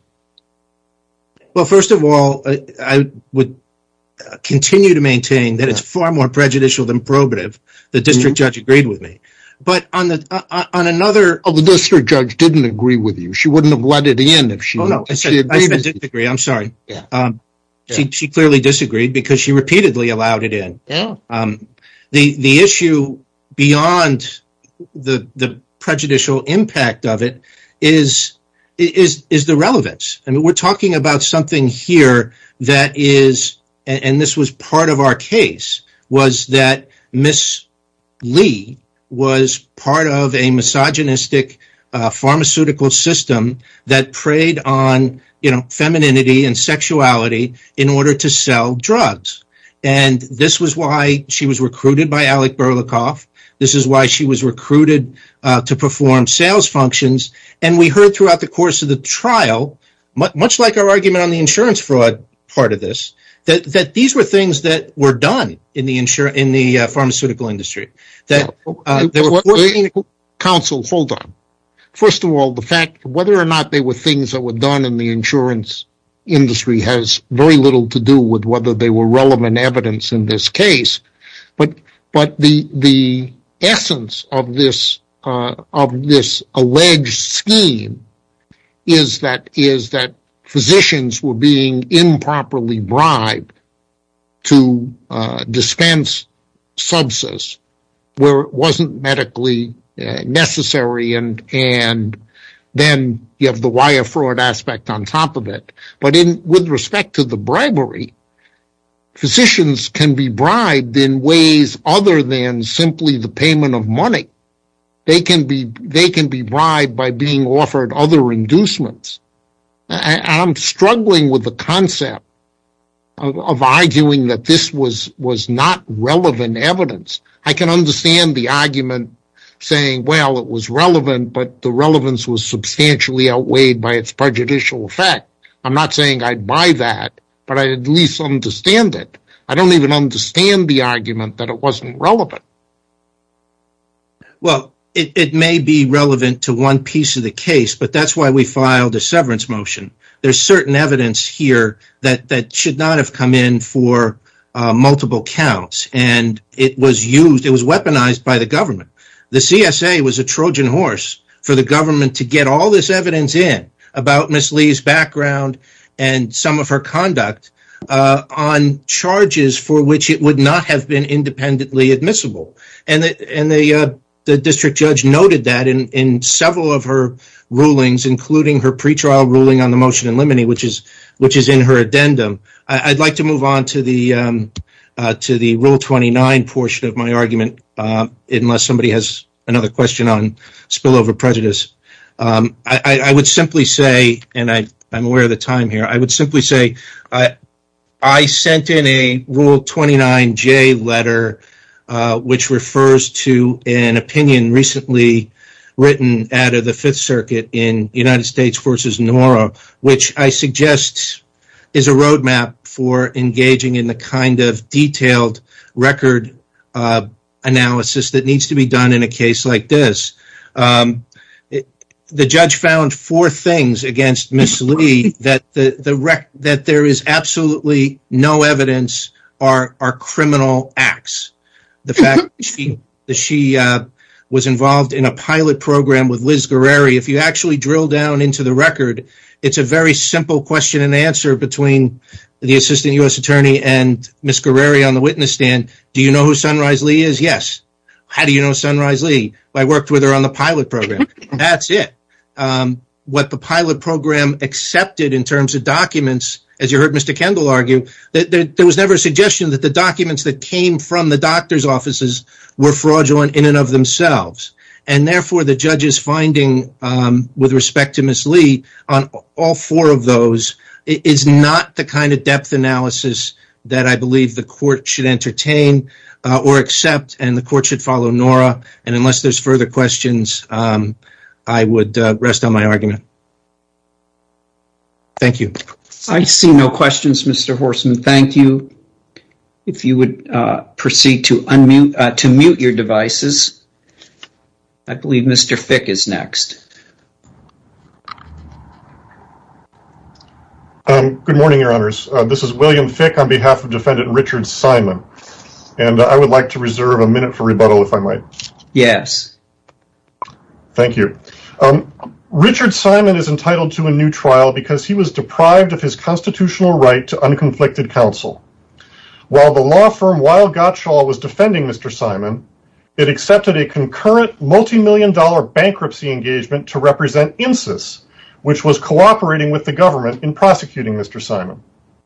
Well, first of all, I, I would continue to maintain that it's far more prejudicial than probative. The district mm-hmm. judge agreed with me. But on the uh, on another... Oh, the district judge didn't agree with you. She wouldn't have let it in if she... Oh, no, I said, she I said didn't agree. I'm sorry. Yeah. Um, yeah. She, she clearly disagreed because she repeatedly allowed it in. Yeah. Um, the, the issue beyond the the prejudicial impact of it is is is the relevance. I mean, we're talking about something here that is, and, and this was part of our case, was that Miss Lee was part of a misogynistic uh, pharmaceutical system that preyed on, you know, femininity and sexuality in order to sell drugs. And this was why she was recruited by Alec Berlikoff. This is why she was recruited uh, to perform sales functions. And we heard throughout the course of the trial, much, much like our argument on the insurance fraud part of this, that, that these were things that were done in the insur- in the uh, pharmaceutical industry. That uh, there were fourteen Counsel, hold on. First of all, the fact whether or not they were things that were done in the insurance industry has very little to do with whether they were relevant evidence in this case. But but the the essence of this uh, of this alleged scheme is that is that physicians were being improperly bribed to uh, dispense substance where it wasn't medically uh, necessary, and and then you have the wire fraud aspect on top of it. But in with respect to the bribery, physicians can be bribed in ways other than simply the payment of money. They can be they can be bribed by being offered other inducements. I, I'm struggling with the concept of, of arguing that this was was not relevant evidence. I can understand the argument saying, well, it was relevant, but the relevance was substantially outweighed by its prejudicial effect. I'm not saying I'd buy that, but I at least understand it. I don't even understand the argument that it wasn't relevant. Well, it, it may be relevant to one piece of the case, but that's why we filed a severance motion. There's certain evidence here that, that should not have come in for uh, multiple counts, and it was used, it was weaponized by the government. The C S A was a Trojan horse for the government to get all this evidence in about Miss Lee's background and some of her conduct uh, on charges for which it would not have been independently admissible. And the, and the, uh, the district judge noted that in, in several of her rulings, including her pretrial ruling on the motion in limine, which is which is in her addendum. I, I'd like to move on to the um, uh, to the Rule twenty-nine portion of my argument, uh, unless somebody has another question on spillover prejudice. Um, I, I would simply say, and I, I'm aware of the time here, I would simply say I, I sent in a Rule twenty-nine J letter, uh, which refers to an opinion recently written out of the Fifth Circuit in United States versus Nora, which I suggest is a roadmap for engaging in the kind of detailed record uh, analysis that needs to be done in a case like this. Um, it, the judge found four things against Miss Lee that the, the rec- that there is absolutely no evidence are are criminal acts. The fact that she that she uh, was involved in a pilot program with Liz Guerreri. If you actually drill down into the record, it's a very simple question and answer between the assistant U S attorney and Miz Guerreri on the witness stand. Do you know who Sunrise Lee is? Yes. How do you know Sunrise Lee? I worked with her on the pilot program. That's it. Um, what the pilot program accepted in terms of documents, as you heard Mister Kendall argue, that there, there was never a suggestion that the documents that came from the doctor's offices were fraudulent in and of themselves. And therefore, the judge's finding um, with respect to Miz Lee on all four of those is not the kind of depth analysis that I believe the court should entertain uh, or accept, and the court should follow Nora. And unless there's further questions, um, I would uh, rest on my argument. Thank you. I see no questions, Mister Horstman. Thank you. If you would uh, proceed to unmute, uh, to mute your devices. I believe Mister Fick is next. Um, good morning, Your Honors. Uh, this is William Fick on behalf of Defendant Richard Simon. And uh, I would like to reserve a minute for rebuttal, if I might. Yes. Thank you. Um, Richard Simon is entitled to a new trial because he was deprived of his constitutional right to unconflicted counsel. While the law firm Weil Gotshal was defending Mister Simon, it accepted a concurrent multi-million dollar bankruptcy engagement to represent INSYS, which was cooperating with the government in prosecuting Mister Simon.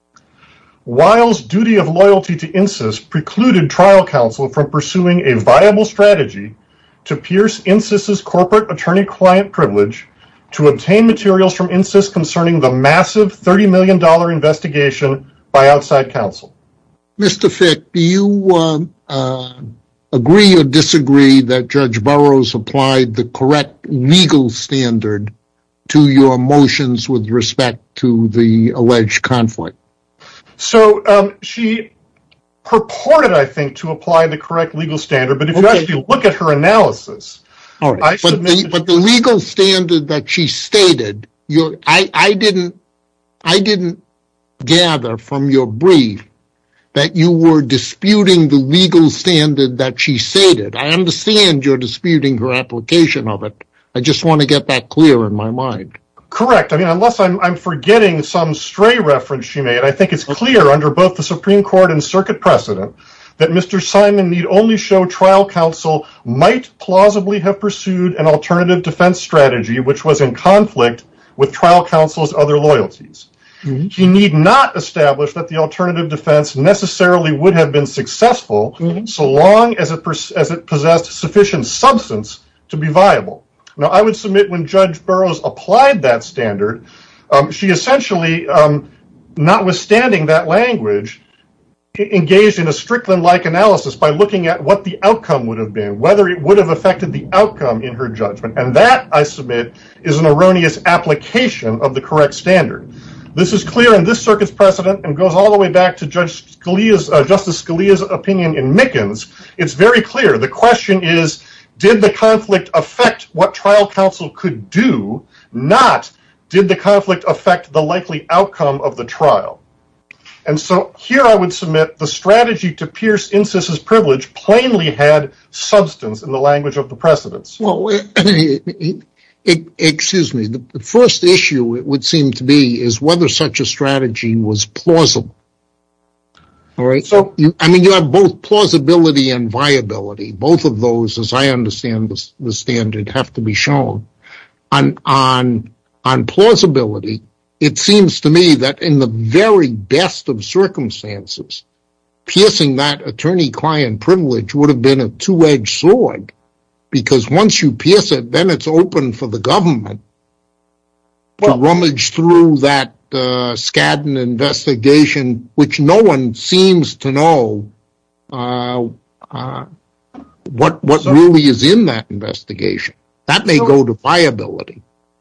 Weil's duty of loyalty to INSYS precluded trial counsel from pursuing a viable strategy to pierce INSYS's corporate attorney-client privilege to obtain materials from INSYS concerning the massive thirty million dollars investigation by outside counsel. Mister Fick, do you uh, uh, agree or disagree that Judge Burroughs applied the correct legal standard to your motions with respect to the alleged conflict? So um, she purported, I think, to apply the correct legal standard, but if okay. you actually look at her analysis, all right. But the, but the legal standard that she stated, your, I, I didn't, I didn't gather from your brief that you were disputing the legal standard that she stated. I understand you're disputing her application of it. I just want to get that clear in my mind. Correct. I mean, unless I'm, I'm forgetting some stray reference she made, I think it's clear under both the Supreme Court and circuit precedent that Mister Simon need only show trial counsel might plausibly have pursued an alternative defense strategy which was in conflict with trial counsel's other loyalties. Mm-hmm. He need not establish that the alternative defense necessarily would have been successful mm-hmm. so long as it, pers- as it possessed sufficient substance to be viable. Now, I would submit when Judge Burroughs applied that standard, um, she essentially, um, notwithstanding that language, engaged in a Strickland-like analysis by looking at what the outcome would have been, whether it would have affected the outcome in her judgment. And that, I submit, is an erroneous application of the correct standard. This is clear in this circuit's precedent and goes all the way back to Judge Scalia's, uh, Justice Scalia's opinion in Mickens. It's very clear. The question is, did the conflict affect what trial counsel could do, not did the conflict affect the likely outcome of the trial? And so here I would submit the strategy to pierce Insys's privilege plainly had substance in the language of the precedents. Well, it, it, excuse me, the first issue, it would seem to be, is whether such a strategy was plausible. All right. So, you, I mean, you have both plausibility and viability. Both of those, as I understand the, the standard, have to be shown. On, on, on plausibility, it seems to me that in the very best of circumstances, piercing that attorney-client privilege would have been a two-edged sword, because once you pierce it, then it's open for the government well, to rummage through that uh, Skadden investigation, which no one seems to know uh, uh, what what so, really is in that investigation. That may so, go to viability.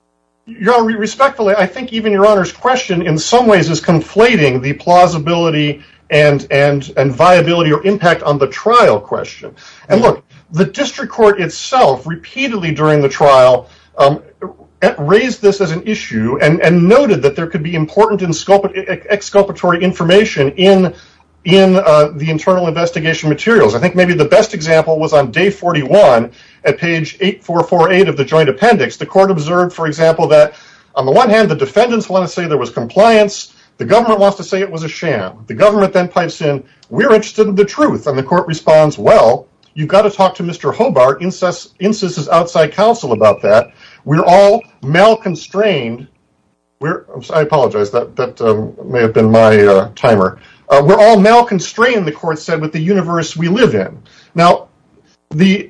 Your Honor, respectfully, I think even Your Honor's question in some ways is conflating the plausibility and and and viability or impact on the trial question. And look, the district court itself repeatedly during the trial um, raised this as an issue and, and noted that there could be important exculpatory information in in uh, the internal investigation materials. I think maybe the best example was on day forty-one at page eight four four eight of the joint appendix. The court observed, for example, that on the one hand, the defendants want to say there was compliance. The government wants to say it was a sham. The government then pipes in, we're interested in the truth. And the court responds, well, you've got to talk to Mister Hobart, Insys's outside counsel, about that. We're all malconstrained. We're, I apologize, that, that um, may have been my uh, timer. Uh, we're all malconstrained, the court said, with the universe we live in. Now, the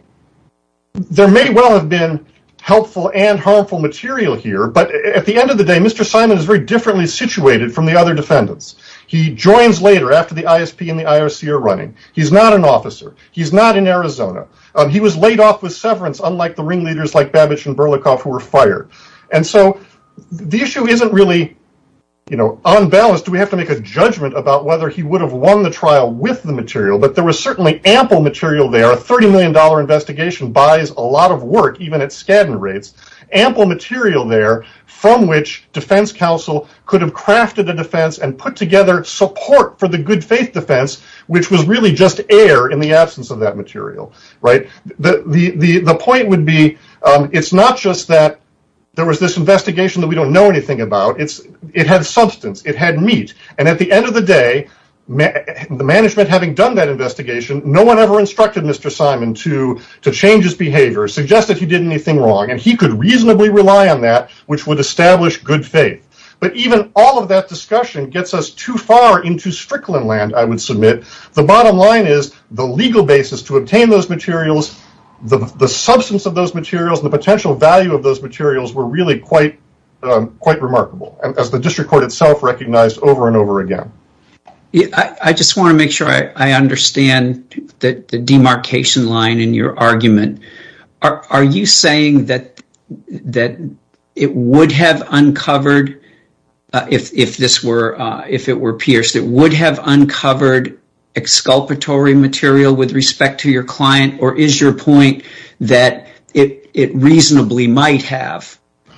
there may well have been helpful and harmful material here, but at the end of the day, Mister Simon is very differently situated from the other defendants. He joins later after the I S P and the I R C are running. He's not an officer. He's not in Arizona. Um, he was laid off with severance, unlike the ringleaders like Babich and Berlikov who were fired. And so the issue isn't really, you know, on balance, do we have to make a judgment about whether he would have won the trial with the material? But there was certainly ample material there. A thirty million dollars investigation buys a lot of work, even at Skadden rates. Ample material there from which defense counsel could have crafted a defense and put together support for the good faith defense, which was really just air in the absence of that material, right? The, the, the, the point would be, um, it's not just that there was this investigation that we don't know anything about. It's it had substance. It had meat. And at the end of the day, ma- the management having done that investigation, no one ever instructed Mister Simon to, to change his behavior, suggested he did anything wrong. And he could reasonably rely on that, which would establish good faith. But even all of that discussion gets us too far into Strickland land, I would submit. The bottom line is the legal basis to obtain those materials, The, the substance of those materials and the potential value of those materials were really quite um, quite remarkable, and as the district court itself recognized over and over again. Yeah, I, I just want to make sure I, I understand the, the demarcation line in your argument. Are, are you saying that that it would have uncovered, uh, if if this were uh, if it were pierced, it would have uncovered exculpatory material with respect to your client, or is your point that it it reasonably might have?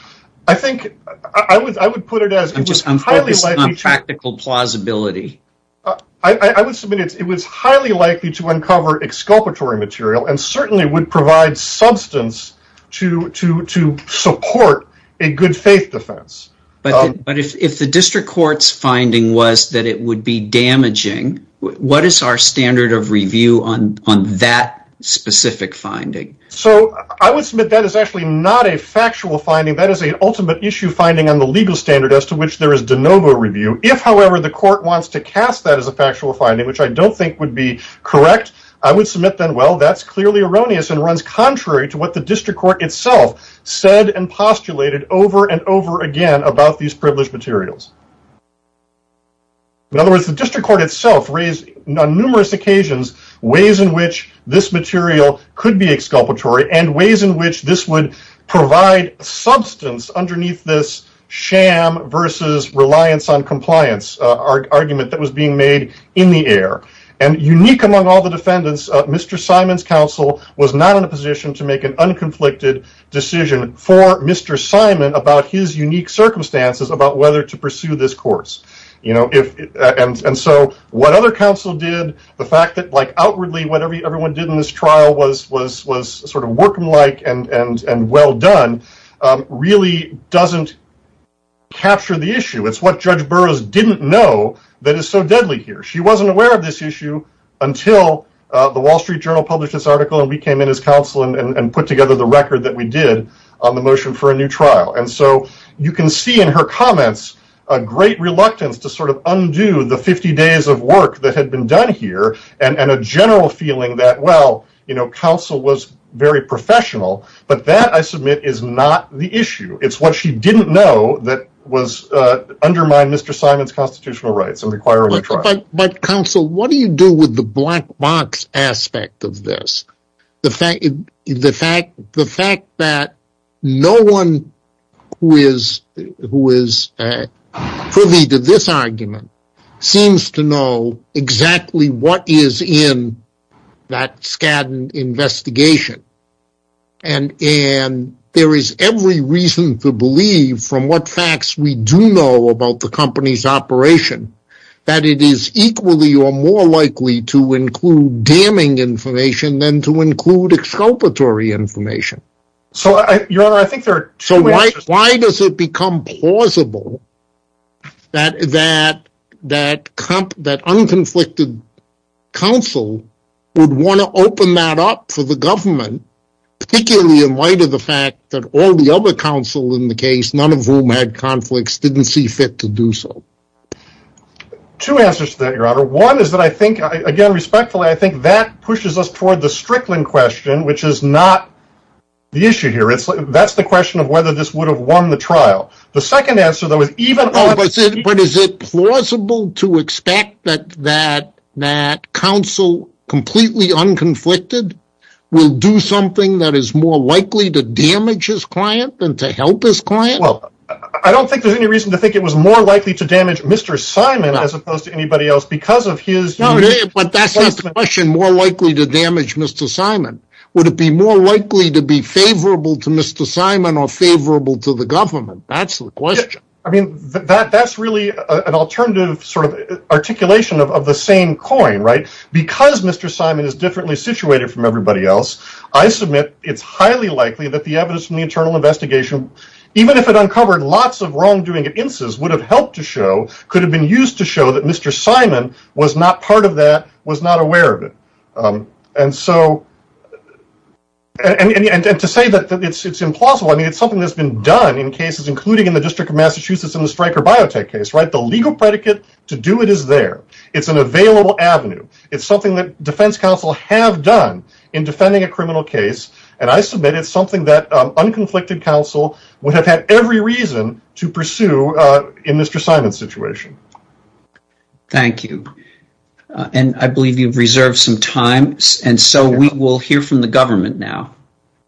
I think I would I would put it as I'm it just was I'm highly likely on to, practical plausibility. Uh, I, I would submit it, it was highly likely to uncover exculpatory material, and certainly would provide substance to to to support a good faith defense. But um, the, but if if the district court's finding was that it would be damaging, what is our standard of review on, on that specific finding? So I would submit that is actually not a factual finding. That is an ultimate issue finding on the legal standard as to which there is de novo review. If, however, the court wants to cast that as a factual finding, which I don't think would be correct, I would submit then, well, that's clearly erroneous and runs contrary to what the district court itself said and postulated over and over again about these privileged materials. In other words, the district court itself raised on numerous occasions ways in which this material could be exculpatory and ways in which this would provide substance underneath this sham versus reliance on compliance uh, arg- argument that was being made in the air. And unique among all the defendants, uh, Mister Simon's counsel was not in a position to make an unconflicted decision for Mister Simon about his unique circumstances about whether to pursue this course. You know, if and and so what other counsel did, the fact that like outwardly whatever everyone did in this trial was was was sort of workmanlike and and and well done, um, really doesn't capture the issue. It's what Judge Burroughs didn't know that is so deadly here. She wasn't aware of this issue until uh, the Wall Street Journal published this article, and we came in as counsel and, and, and put together the record that we did on the motion for a new trial. And so you can see in her comments a great reluctance to sort of undo the fifty days of work that had been done here, and, and a general feeling that, well, you know, counsel was very professional, but that, I submit, is not the issue. It's what she didn't know that was uh, undermine Mister Simon's constitutional rights and require a new trial. But, but, counsel, what do you do with the black box aspect of this? The fact, the fact, the fact that no one who is who is uh, privy to this argument seems to know exactly what is in that Skadden investigation, and and there is every reason to believe, from what facts we do know about the company's operation, that it is equally or more likely to include damning information than to include exculpatory information. So, I, Your Honor, I think there are two So why answers. why does it become plausible that that that comp, that unconflicted counsel would want to open that up for the government, particularly in light of the fact that all the other counsel in the case, none of whom had conflicts, didn't see fit to do so? Two answers to that, Your Honor. One is that I think, again, respectfully, I think that pushes us toward the Strickland question, which is not the issue here. It's that's the question of whether this would have won the trial. The second answer, though, is even no, on... But is, it, but is it plausible to expect that that that counsel, completely unconflicted, will do something that is more likely to damage his client than to help his client? Well, I don't think there's any reason to think it was more likely to damage Mister Simon no. as opposed to anybody else because of his... No, but that's placement. Not the question, more likely to damage Mister Simon. Would it be more likely to be favorable to Mister Simon or favorable to the government? That's the question. Yeah, I mean, th- that that's really a, an alternative sort of articulation of, of the same coin, right? Because Mister Simon is differently situated from everybody else, I submit it's highly likely that the evidence from the internal investigation, even if it uncovered lots of wrongdoing at I N S S, would have helped to show, could have been used to show that Mister Simon was not part of that, was not aware of it. Um, and so... And, and, and, and to say that, that it's it's implausible, I mean, it's something that's been done in cases, including in the District of Massachusetts in the Stryker Biotech case, right? The legal predicate to do it is there. It's an available avenue. It's something that defense counsel have done in defending a criminal case, and I submit it's something that um, unconflicted counsel would have had every reason to pursue uh, in Mister Simon's situation. Thank you. Uh, and I believe you've reserved some time, and so we will hear from the government now.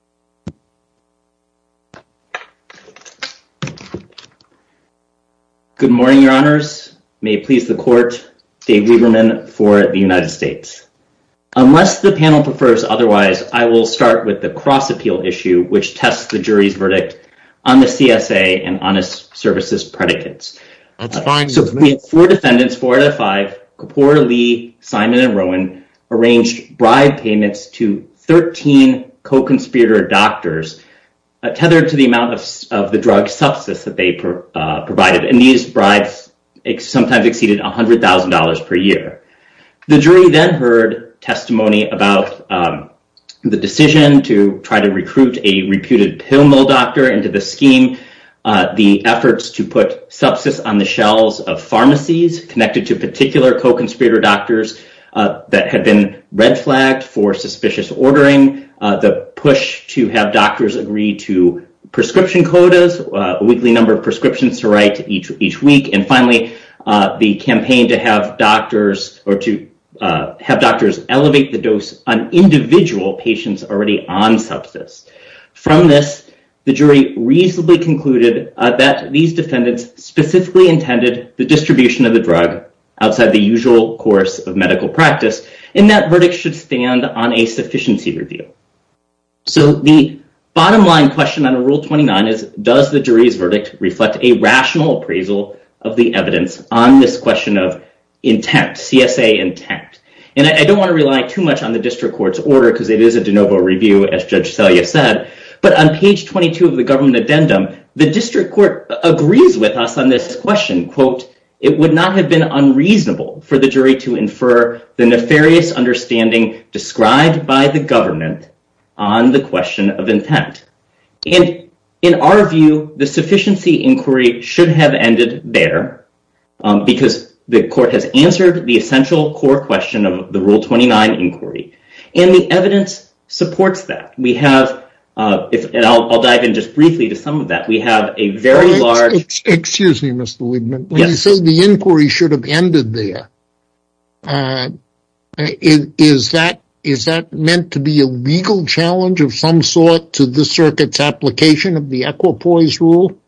Good morning, Your Honors. May it please the Court, Dave Lieberman for the United States. Unless the panel prefers otherwise, I will start with the cross-appeal issue, which tests the jury's verdict on the C S A and honest services predicates. That's fine. Uh, so we have four defendants, four out of five, Kapoor, Lee, Simon, and Rowan, arranged bribe payments to thirteen co-conspirator doctors uh, tethered to the amount of, of the drug substance that they pro, uh, provided. And these bribes ex- sometimes exceeded one hundred thousand dollars per year. The jury then heard testimony about um, the decision to try to recruit a reputed pill mill doctor into the scheme, Uh, the efforts to put substance on the shelves of pharmacies connected to particular co-conspirator doctors uh, that had been red flagged for suspicious ordering, uh, the push to have doctors agree to prescription quotas, uh, a weekly number of prescriptions to write each each week, and finally uh, the campaign to have doctors or to uh, have doctors elevate the dose on individual patients already on substance. From this, the jury reasonably concluded uh, that these defendants specifically intended the distribution of the drug outside the usual course of medical practice, and that verdict should stand on a sufficiency review. So the bottom line question under Rule twenty-nine is, does the jury's verdict reflect a rational appraisal of the evidence on this question of intent, C S A intent. And I, I don't want to rely too much on the district court's order because it is a de novo review, as Judge Selya said. But on page twenty-two of the government addendum, the district court agrees with us on this question, quote, "It would not have been unreasonable for the jury to infer the nefarious understanding described by the government on the question of intent." And in our view, the sufficiency inquiry should have ended there um, because the court has answered the essential core question of the Rule twenty-nine inquiry. And the evidence supports that. We have, uh, if, and I'll, I'll dive in just briefly to some of that. We have a very well, large... Ex- excuse me, Mister Liebman. When yes. you say the inquiry should have ended there, uh, is, is that is that meant to be a legal challenge of some sort to this circuit's application of the equipoise rule?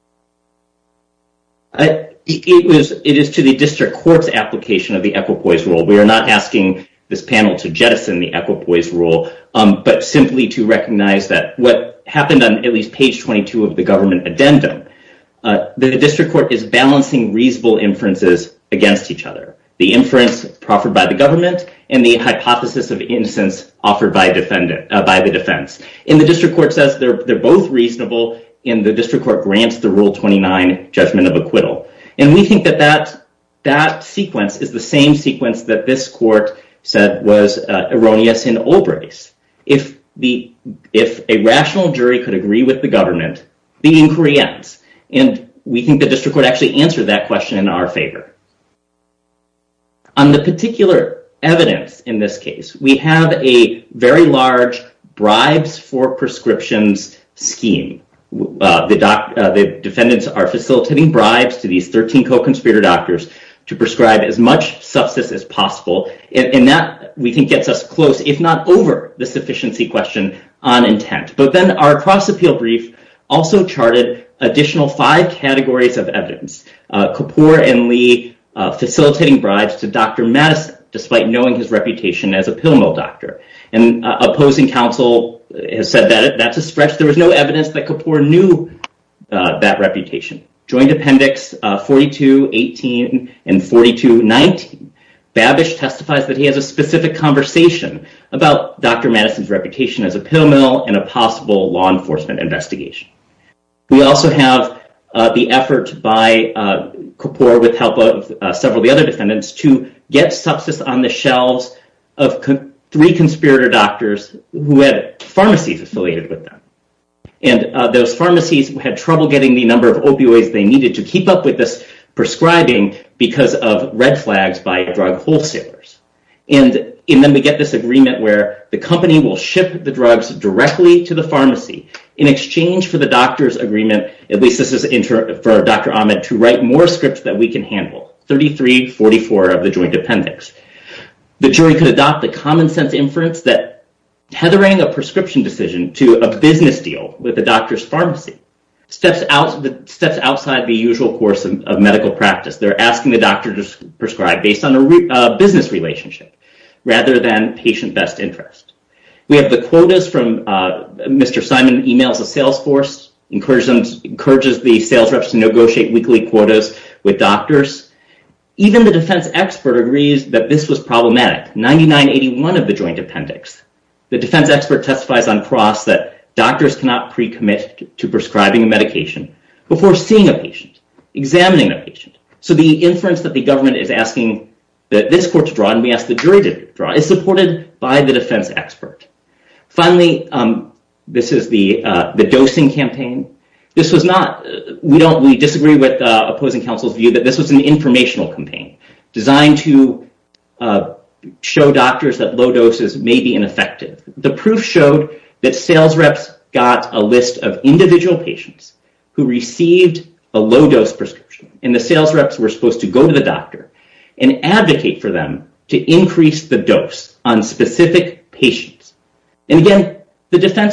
I, It was. It is to the district court's application of the equipoise rule. We are not asking this panel to jettison the equipoise rule, um, but simply to recognize that what happened on at least page twenty-two of the government addendum, uh, the district court is balancing reasonable inferences against each other. The inference proffered by the government and the hypothesis of innocence offered by defendant uh, by the defense. And the district court says they're they're both reasonable, and the district court grants the Rule twenty-nine judgment of acquittal. And we think that that, that sequence is the same sequence that this court said was uh, erroneous in Olbrace. If the if a rational jury could agree with the government, the inquiry ends. And we think the district court actually answered that question in our favor. On the particular evidence in this case, we have a very large bribes for prescriptions scheme. Uh, the, doc, uh, the defendants are facilitating bribes to these thirteen co-conspirator doctors to prescribe as much substance as possible. And, and that, we think, gets us close, if not over, the sufficiency question on intent. But then our cross-appeal brief also charted additional five categories of evidence. Uh, Kapoor and Lee uh, facilitating bribes to Doctor Madison, despite knowing his reputation as a pill mill doctor. And uh, opposing counsel has said that that's a stretch. There was no evidence that Kapoor knew uh, that reputation. Joint Appendix uh, forty-two eighteen and forty-two nineteen. Babish testifies that he has a specific conversation about Doctor Madison's reputation as a pill mill and a possible law enforcement investigation. We also have uh, the effort by uh, Kapoor, with help of uh, several of the other defendants, to get substance on the shelves of co- three conspirator doctors who had pharmacies affiliated with them. And uh, those pharmacies had trouble getting the number of opioids they needed to keep up with this prescribing because of red flags by drug wholesalers. And, and then we get this agreement where the company will ship the drugs directly to the pharmacy in exchange for the doctor's agreement, at least this is inter- for Doctor Ahmed, to write more scripts that we can handle, thirty-three forty-four of the Joint Appendix. The jury could adopt the common sense inference that tethering a prescription decision to a business deal with the doctor's pharmacy steps out the steps outside the usual course of, of medical practice. They're asking the doctor to prescribe based on a re, uh, business relationship rather than patient best interest. We have the quotas from uh, Mister Simon emails the sales force, encourages, them, encourages the sales reps to negotiate weekly quotas with doctors. Even the defense expert agrees that this was problematic. ninety-nine eighty-one of the Joint Appendix. The defense expert testifies on cross that doctors cannot pre-commit to prescribing a medication before seeing a patient, examining a patient. So the inference that the government is asking that this court to draw, and we ask the jury to draw, is supported by the defense expert. Finally, um, this is the uh, the dosing campaign. This was not, we don't, we disagree with uh, opposing counsel's view that this was an informational campaign designed to uh, show doctors that low doses may be ineffective. The proof showed that sales reps got a list of individual patients who received a low dose prescription, and the sales reps were supposed to go to the doctor and advocate for them to increase the dose on specific patients. And again, the defense,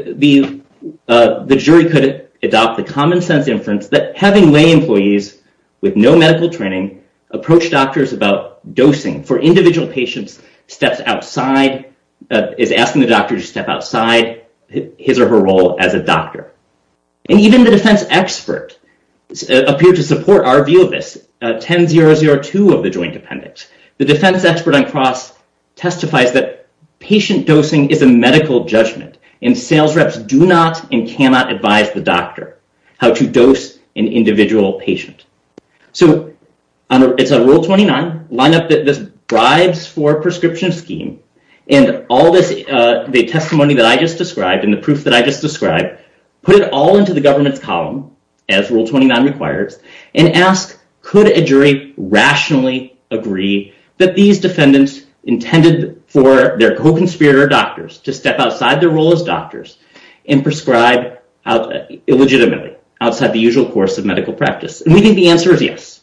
the uh, the jury could adopt the common sense inference that having lay employees with no medical training approach doctors about dosing for individual patients steps outside, uh, is asking the doctor to step outside his or her role as a doctor. And even the defense expert appear to support our view of this. Uh, ten thousand two of the Joint Appendix. The defense expert on cross testifies that patient dosing is a medical judgment, and sales reps do not and cannot advise the doctor how to dose an individual patient. So on a, it's a Rule twenty-nine, line up the, this bribes for prescription scheme, and all this, uh, the testimony that I just described and the proof that I just described, put it all into the government's column, as Rule twenty-nine requires, and ask, could a jury rationally agree that these defendants intended for their co-conspirator doctors to step outside their role as doctors and prescribe out, uh, illegitimately outside the usual course of medical practice? And we think the answer is yes.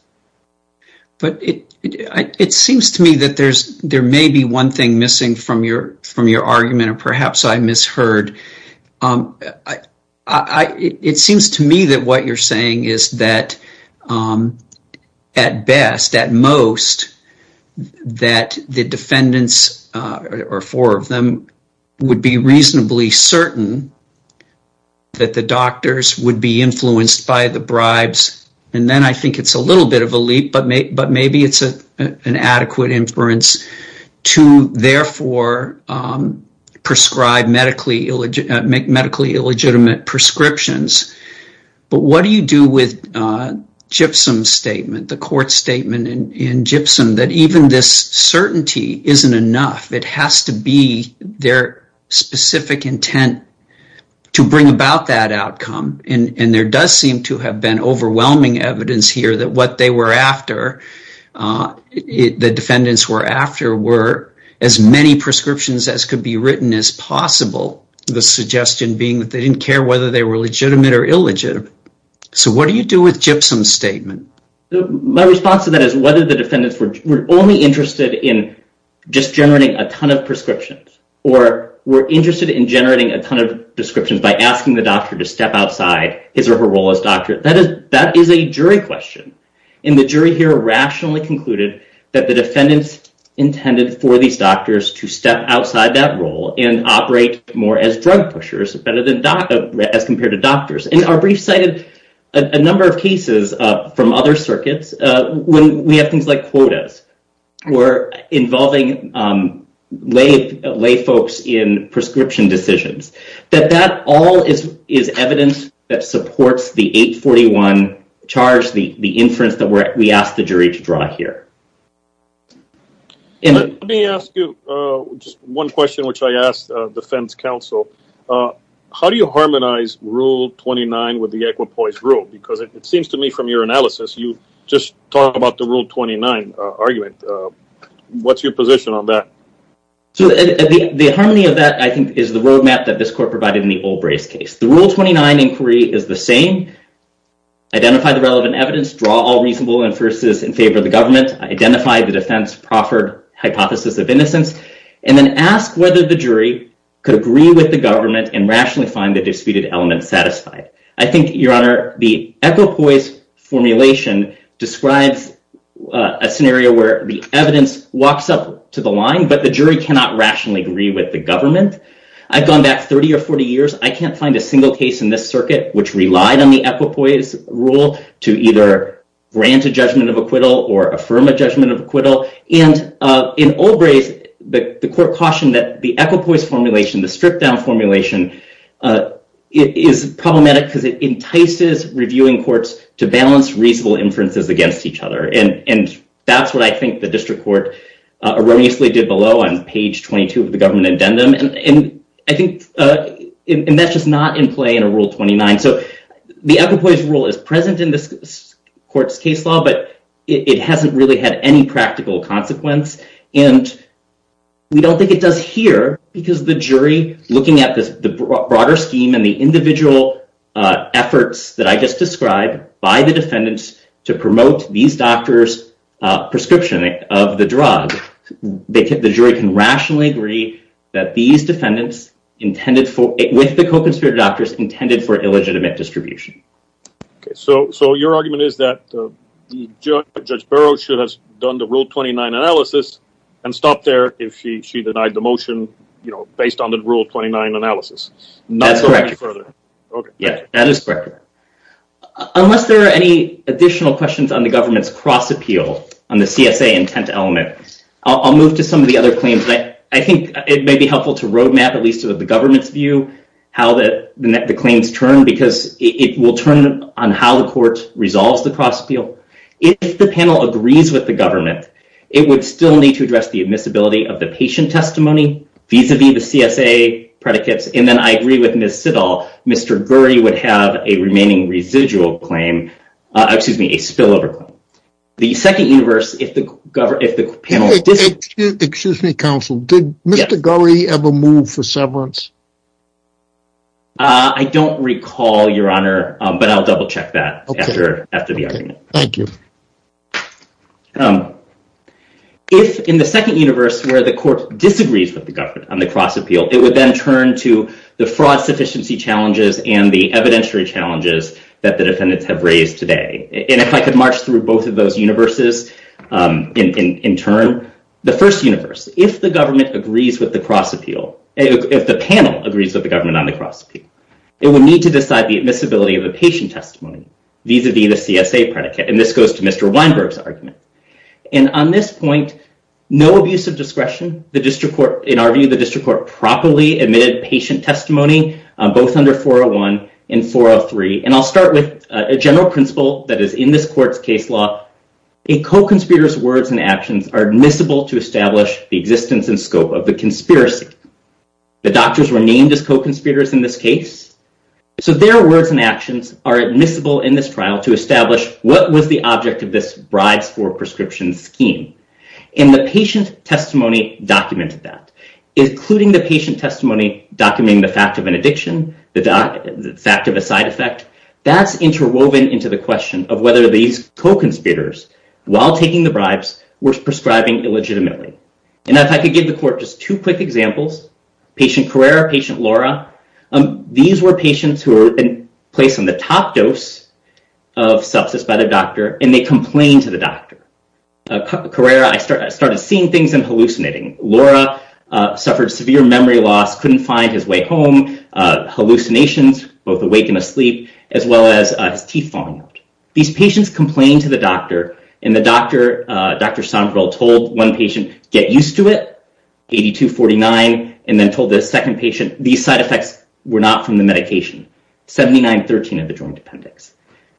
But it it, it seems to me that there's there may be one thing missing from your from your argument, or perhaps I misheard. Um, I, I, it, it seems to me that what you're saying is that um, at best, at most, that the defendants, uh, or four of them, would be reasonably certain that the doctors would be influenced by the bribes. And then I think it's a little bit of a leap, but, may, but maybe it's a, a, an adequate inference to therefore um, prescribe medically, illegit- uh, make medically illegitimate prescriptions. But what do you do with uh, Gypsum's statement, the court statement in, in Gypsum, that even this certainty isn't enough? It has to be their specific intent to bring about that outcome. And, and there does seem to have been overwhelming evidence here that what they were after, uh, it, the defendants were after, were as many prescriptions as could be written as possible, the suggestion being that they didn't care whether they were legitimate or illegitimate. So what do you do with Gypsum's statement? My response to that is whether the defendants were, were only interested in just generating a ton of prescriptions, or were interested in generating a ton of prescriptions by asking the doctor to step outside his or her role as doctor. That is, that is a jury question. And the jury here rationally concluded that the defendants intended for these doctors to step outside that role and operate more as drug pushers, better than doc, uh, as compared to doctors. And our brief cited a, a number of cases uh, from other circuits uh, when we have things like quotas, or involving um, lay lay folks in prescription decisions. That that all is is evidence that supports the eight forty-one charge, the the inference that we're, we asked the jury to draw here. And Let me ask you uh, just one question, which I asked uh, defense counsel. Uh, how do you harmonize Rule twenty-nine with the equipoise rule? Because it, it seems to me from your analysis, you just talk about the Rule twenty-nine uh, argument. Uh, what's your position on that? So uh, the, the harmony of that, I think, is the roadmap that this court provided in the Olbrace case. The Rule twenty-nine inquiry is the same. Identify the relevant evidence, draw all reasonable inferences in favor of the government, identify the defense proffered hypothesis of innocence, and then ask whether the jury could agree with the government and rationally find the disputed element satisfied. I think, Your Honor, the equipoise formulation describes uh, a scenario where the evidence walks up to the line, but the jury cannot rationally agree with the government. I've gone back thirty or forty years. I can't find a single case in this circuit which relied on the equipoise rule to either grant a judgment of acquittal or affirm a judgment of acquittal. And uh, in Olbrace, the, the court cautioned that the equipoise formulation, the stripped-down formulation, uh, it is problematic because it entices reviewing courts to balance reasonable inferences against each other. And, and that's what I think the district court uh, erroneously did below on page twenty-two of the government addendum. And, and I think, uh, and, and that's just not in play in a Rule twenty-nine. So the equipoise rule is present in this court's case law, but it, it hasn't really had any practical consequence. And we don't think it does here because the jury, looking at this, the broader scheme and the individual uh, efforts that I just described by the defendants to promote these doctors' uh, prescription of the drug, they can, the jury can rationally agree that these defendants intended for, with the co-conspirator doctors, intended for illegitimate distribution. Okay, so so your argument is that uh, the judge, Judge Burroughs should have done the Rule twenty-nine analysis and stopped there if she, she denied the motion, you know, based on the Rule twenty-nine analysis. Not That's go correct. Any further. Okay. Yeah, that is correct. Unless there are any additional questions on the government's cross-appeal on the C S A intent element, I'll, I'll move to some of the other claims. I, I think it may be helpful to roadmap, at least to the government's view, how the, the, the claims turn, because it, it will turn on how the court resolves the cross-appeal. If the panel agrees with the government, it would still need to address the admissibility of the patient testimony vis-a-vis the C S A predicates. And then I agree with Miz Siddall, Mister Gurry would have a remaining residual claim, uh, excuse me, a spillover claim. The second universe, if the gov- if the panel... Dis- excuse, excuse me, counsel, did Mister Yes. Gurry ever move for severance? Uh, I don't recall, Your Honor, um, but I'll double check that okay. after after the okay. argument. Thank you. Um, if in the second universe where the court disagrees with the government on the cross appeal, it would then turn to the fraud sufficiency challenges and the evidentiary challenges that the defendants have raised today. And if I could march through both of those universes um, in, in, in turn, the first universe, if the government agrees with the cross appeal, if the panel agrees with the government on the cross appeal, it would need to decide the admissibility of the patient testimony vis-a-vis the C S A predicate. And this goes to Mister Weinberg's argument. And on this point, no abuse of discretion. The district court, in our view, the district court properly admitted patient testimony, uh, both under four oh one and four oh three. And I'll start with uh, a general principle that is in this court's case law. A co-conspirator's words and actions are admissible to establish the existence and scope of the conspiracy. The doctors were named as co-conspirators in this case, so their words and actions are admissible in this trial to establish what was the object of this bribes for prescription scheme. And the patient testimony documented that, including the patient testimony documenting the fact of an addiction, the, doc- the fact of a side effect. That's interwoven into the question of whether these co-conspirators, while taking the bribes, were prescribing illegitimately. And if I could give the court just two quick examples, patient Carrera, patient Laura, um, these were patients who were in, placed on the top dose of substance by their doctor, and they complained to the doctor. Uh, Carrera, I, start, I started seeing things and hallucinating. Laura uh, suffered severe memory loss, couldn't find his way home, uh, hallucinations, both awake and asleep, as well as uh, his teeth falling out. These patients complained to the doctor, and the doctor, uh, Doctor Sombrell, told one patient, get used to it, eighty-two forty-nine, and then told the second patient, these side effects were not from the medication, seventy-nine thirteen of the joint appendix.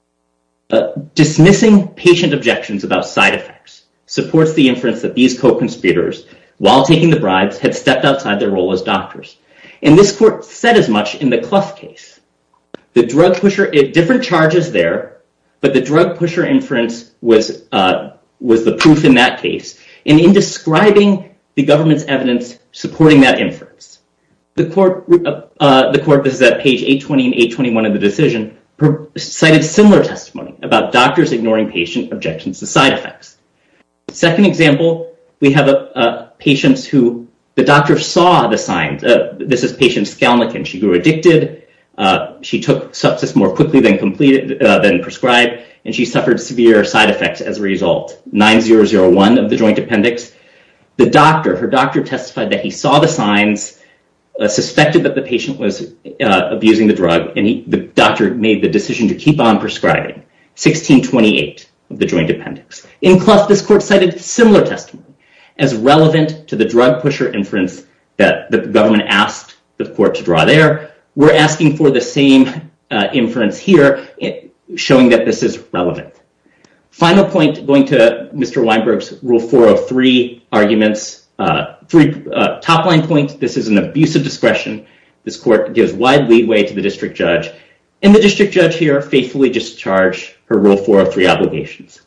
Uh, dismissing patient objections about side effects supports the inference that these co-conspirators, while taking the bribes, had stepped outside their role as doctors. And this court said as much in the Clough case. The drug pusher, it, different charges there, but the drug pusher inference was uh, was the proof in that case. And in describing the government's evidence supporting that inference, the court, uh, uh, the court, this is at page eight twenty and eight twenty-one of the decision, per- cited similar testimony about doctors ignoring patient objections to side effects. Second example, we have a, a patients who the doctor saw the signs. Uh, this is patient Skalnikin. She grew addicted. Uh, she took substance more quickly than completed uh, than prescribed, and she suffered severe side effects as a result. nine thousand one of the joint appendix. The doctor, her doctor testified that he saw the signs, uh, suspected that the patient was uh, abusing the drug, and he, the doctor made the decision to keep on prescribing. sixteen twenty-eight of the joint appendix. In Clough, this court cited similar testimony as relevant to the drug pusher inference that the government asked the court to draw there. We're asking for the same uh, inference here, showing that this is relevant. Final point, going to Mister Weinberg's Rule four oh three arguments. Uh, three uh, top line point, this is an abuse of discretion. This court gives wide leeway to the district judge, and the district judge here faithfully discharged her Rule four oh three obligations.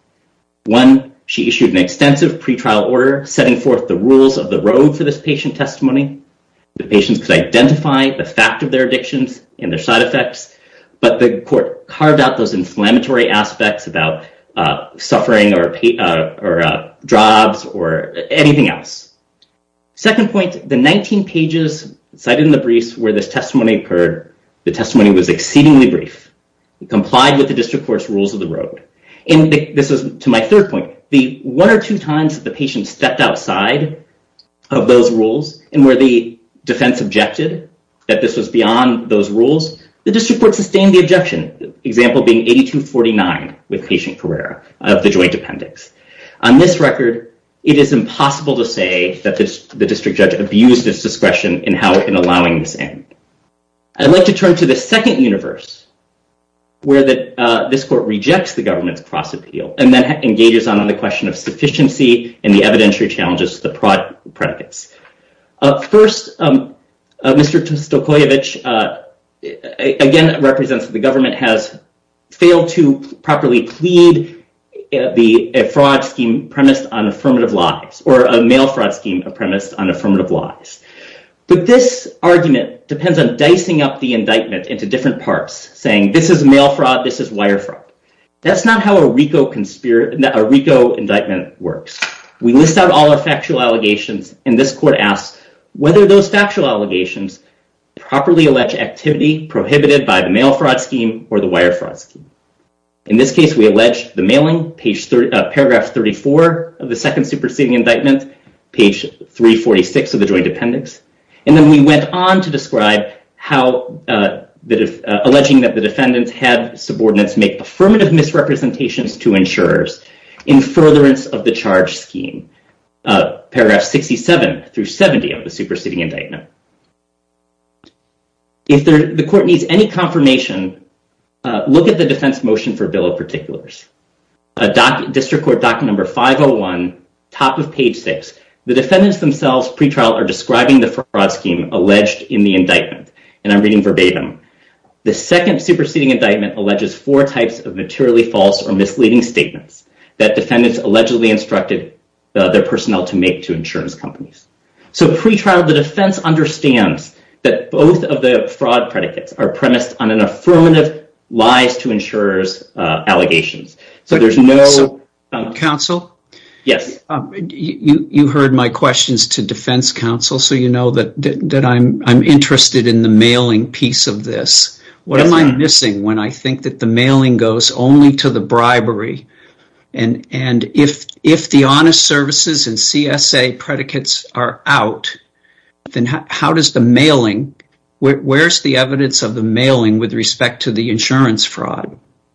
One, she issued an extensive pretrial order setting forth the rules of the road for this patient testimony. The patients could identify the fact of their addictions and their side effects, but the court carved out those inflammatory aspects about uh, suffering or, uh, or uh, jobs or anything else. Second point, the nineteen pages cited in the briefs where this testimony occurred, the testimony was exceedingly brief. It complied with the district court's rules of the road. And the, this is to my third point. The one or two times that the patient stepped outside of those rules and where the defense objected that this was beyond those rules The district court sustained the objection, example being eighty-two forty-nine with patient Carrera of the joint appendix. On this record, it is impossible to say that this, the district judge abused its discretion in how in allowing this in. I'd like to turn to the second universe, where the, uh, this court rejects the government's cross appeal and then ha- engages on the question of sufficiency and the evidentiary challenges to the prod predicates. Uh, first, um, uh, Mister Stojkovic, uh, again, represents that the government has failed to properly plead uh, the a fraud scheme premised on affirmative lies, or a mail fraud scheme premised on affirmative lies. But this argument depends on dicing up the indictment into different parts, saying this is mail fraud, this is wire fraud. That's not how a RICO conspir- a RICO indictment works. We list out all our factual allegations, and this court asks whether those factual allegations properly allege activity prohibited by the mail fraud scheme or the wire fraud scheme. In this case, we allege the mailing, page thirty, uh, paragraph thirty-four of the second superseding indictment, page three forty-six of the joint appendix. And then we went on to describe how, uh, the def- uh, alleging that the defendants had subordinates make affirmative misrepresentations to insurers in furtherance of the charge scheme, uh, paragraph sixty-seven through seventy of the superseding indictment. If there, the court needs any confirmation, uh, look at the defense motion for bill of particulars. Uh, doc, District Court document number five oh one, top of page six. The defendants themselves, pretrial, are describing the fraud scheme alleged in the indictment. And I'm reading verbatim. The second superseding indictment alleges four types of materially false or misleading statements that defendants allegedly instructed uh, their personnel to make to insurance companies. So pretrial, the defense understands that both of the fraud predicates are premised on an affirmative lies to insurers uh, allegations. So there's no... So, um, counsel? Yes. Um, you you heard my questions to defense counsel, so you know that that, that I'm I'm interested in the mailing piece of this. What yes, am I missing when I think that the mailing goes only to the bribery? And and if if the honest services and C S A predicates are out, then how, how does the mailing, where, where's the evidence of the mailing with respect to the insurance fraud?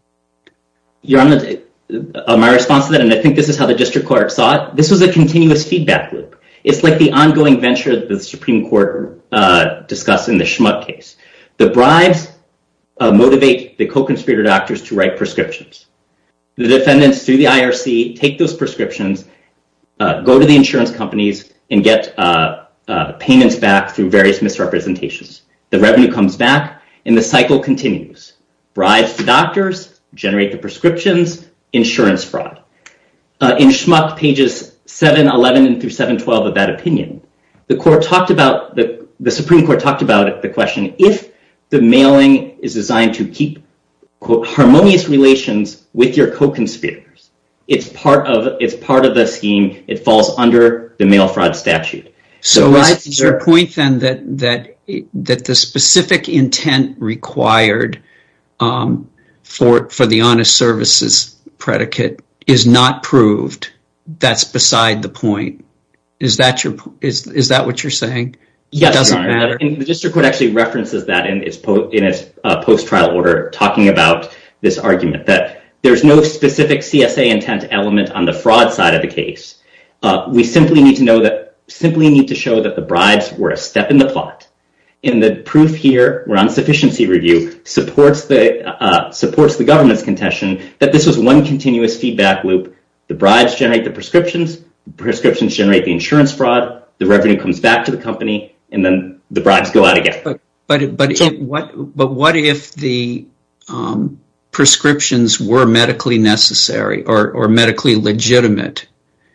Your Honor, uh, my response to that, and I think this is how the district court saw it, this was a continuous feedback loop. It's like the ongoing venture that the Supreme Court uh, discussed in the Schmuck case. The bribes uh, motivate the co-conspirator doctors to write prescriptions. The defendants, through the I R C, take those prescriptions, uh, go to the insurance companies, and get uh, uh, payments back through various misrepresentations. The revenue comes back, and the cycle continues. Bribes to doctors, generate the prescriptions, insurance fraud. Uh, in Schmuck, pages seven eleven through seven twelve of that opinion, the court talked about, the, the Supreme Court talked about the question, if the mailing is designed to keep, quote, harmonious relations with your co-conspirators, it's part of it's part of the scheme. It falls under the mail fraud statute. So is, is your point then that that that the specific intent required um, for for the honest services predicate is not proved? That's beside the point. Is that your is is that what you're saying? Yes, it doesn't Your Honor. matter. And the district court actually references that in its po- in its uh, post-trial order, talking about this argument that there's no specific C S A intent element on the fraud side of the case. Uh, we simply need to know that simply need to show that the bribes were a step in the plot. And the proof here, we're on sufficiency review, supports the uh, supports the government's contention that this was one continuous feedback loop. The bribes generate the prescriptions, the prescriptions generate the insurance fraud, the revenue comes back to the company, and then the bribes go out again. But but but so, it, what but what if the um, prescriptions were medically necessary or or medically legitimate?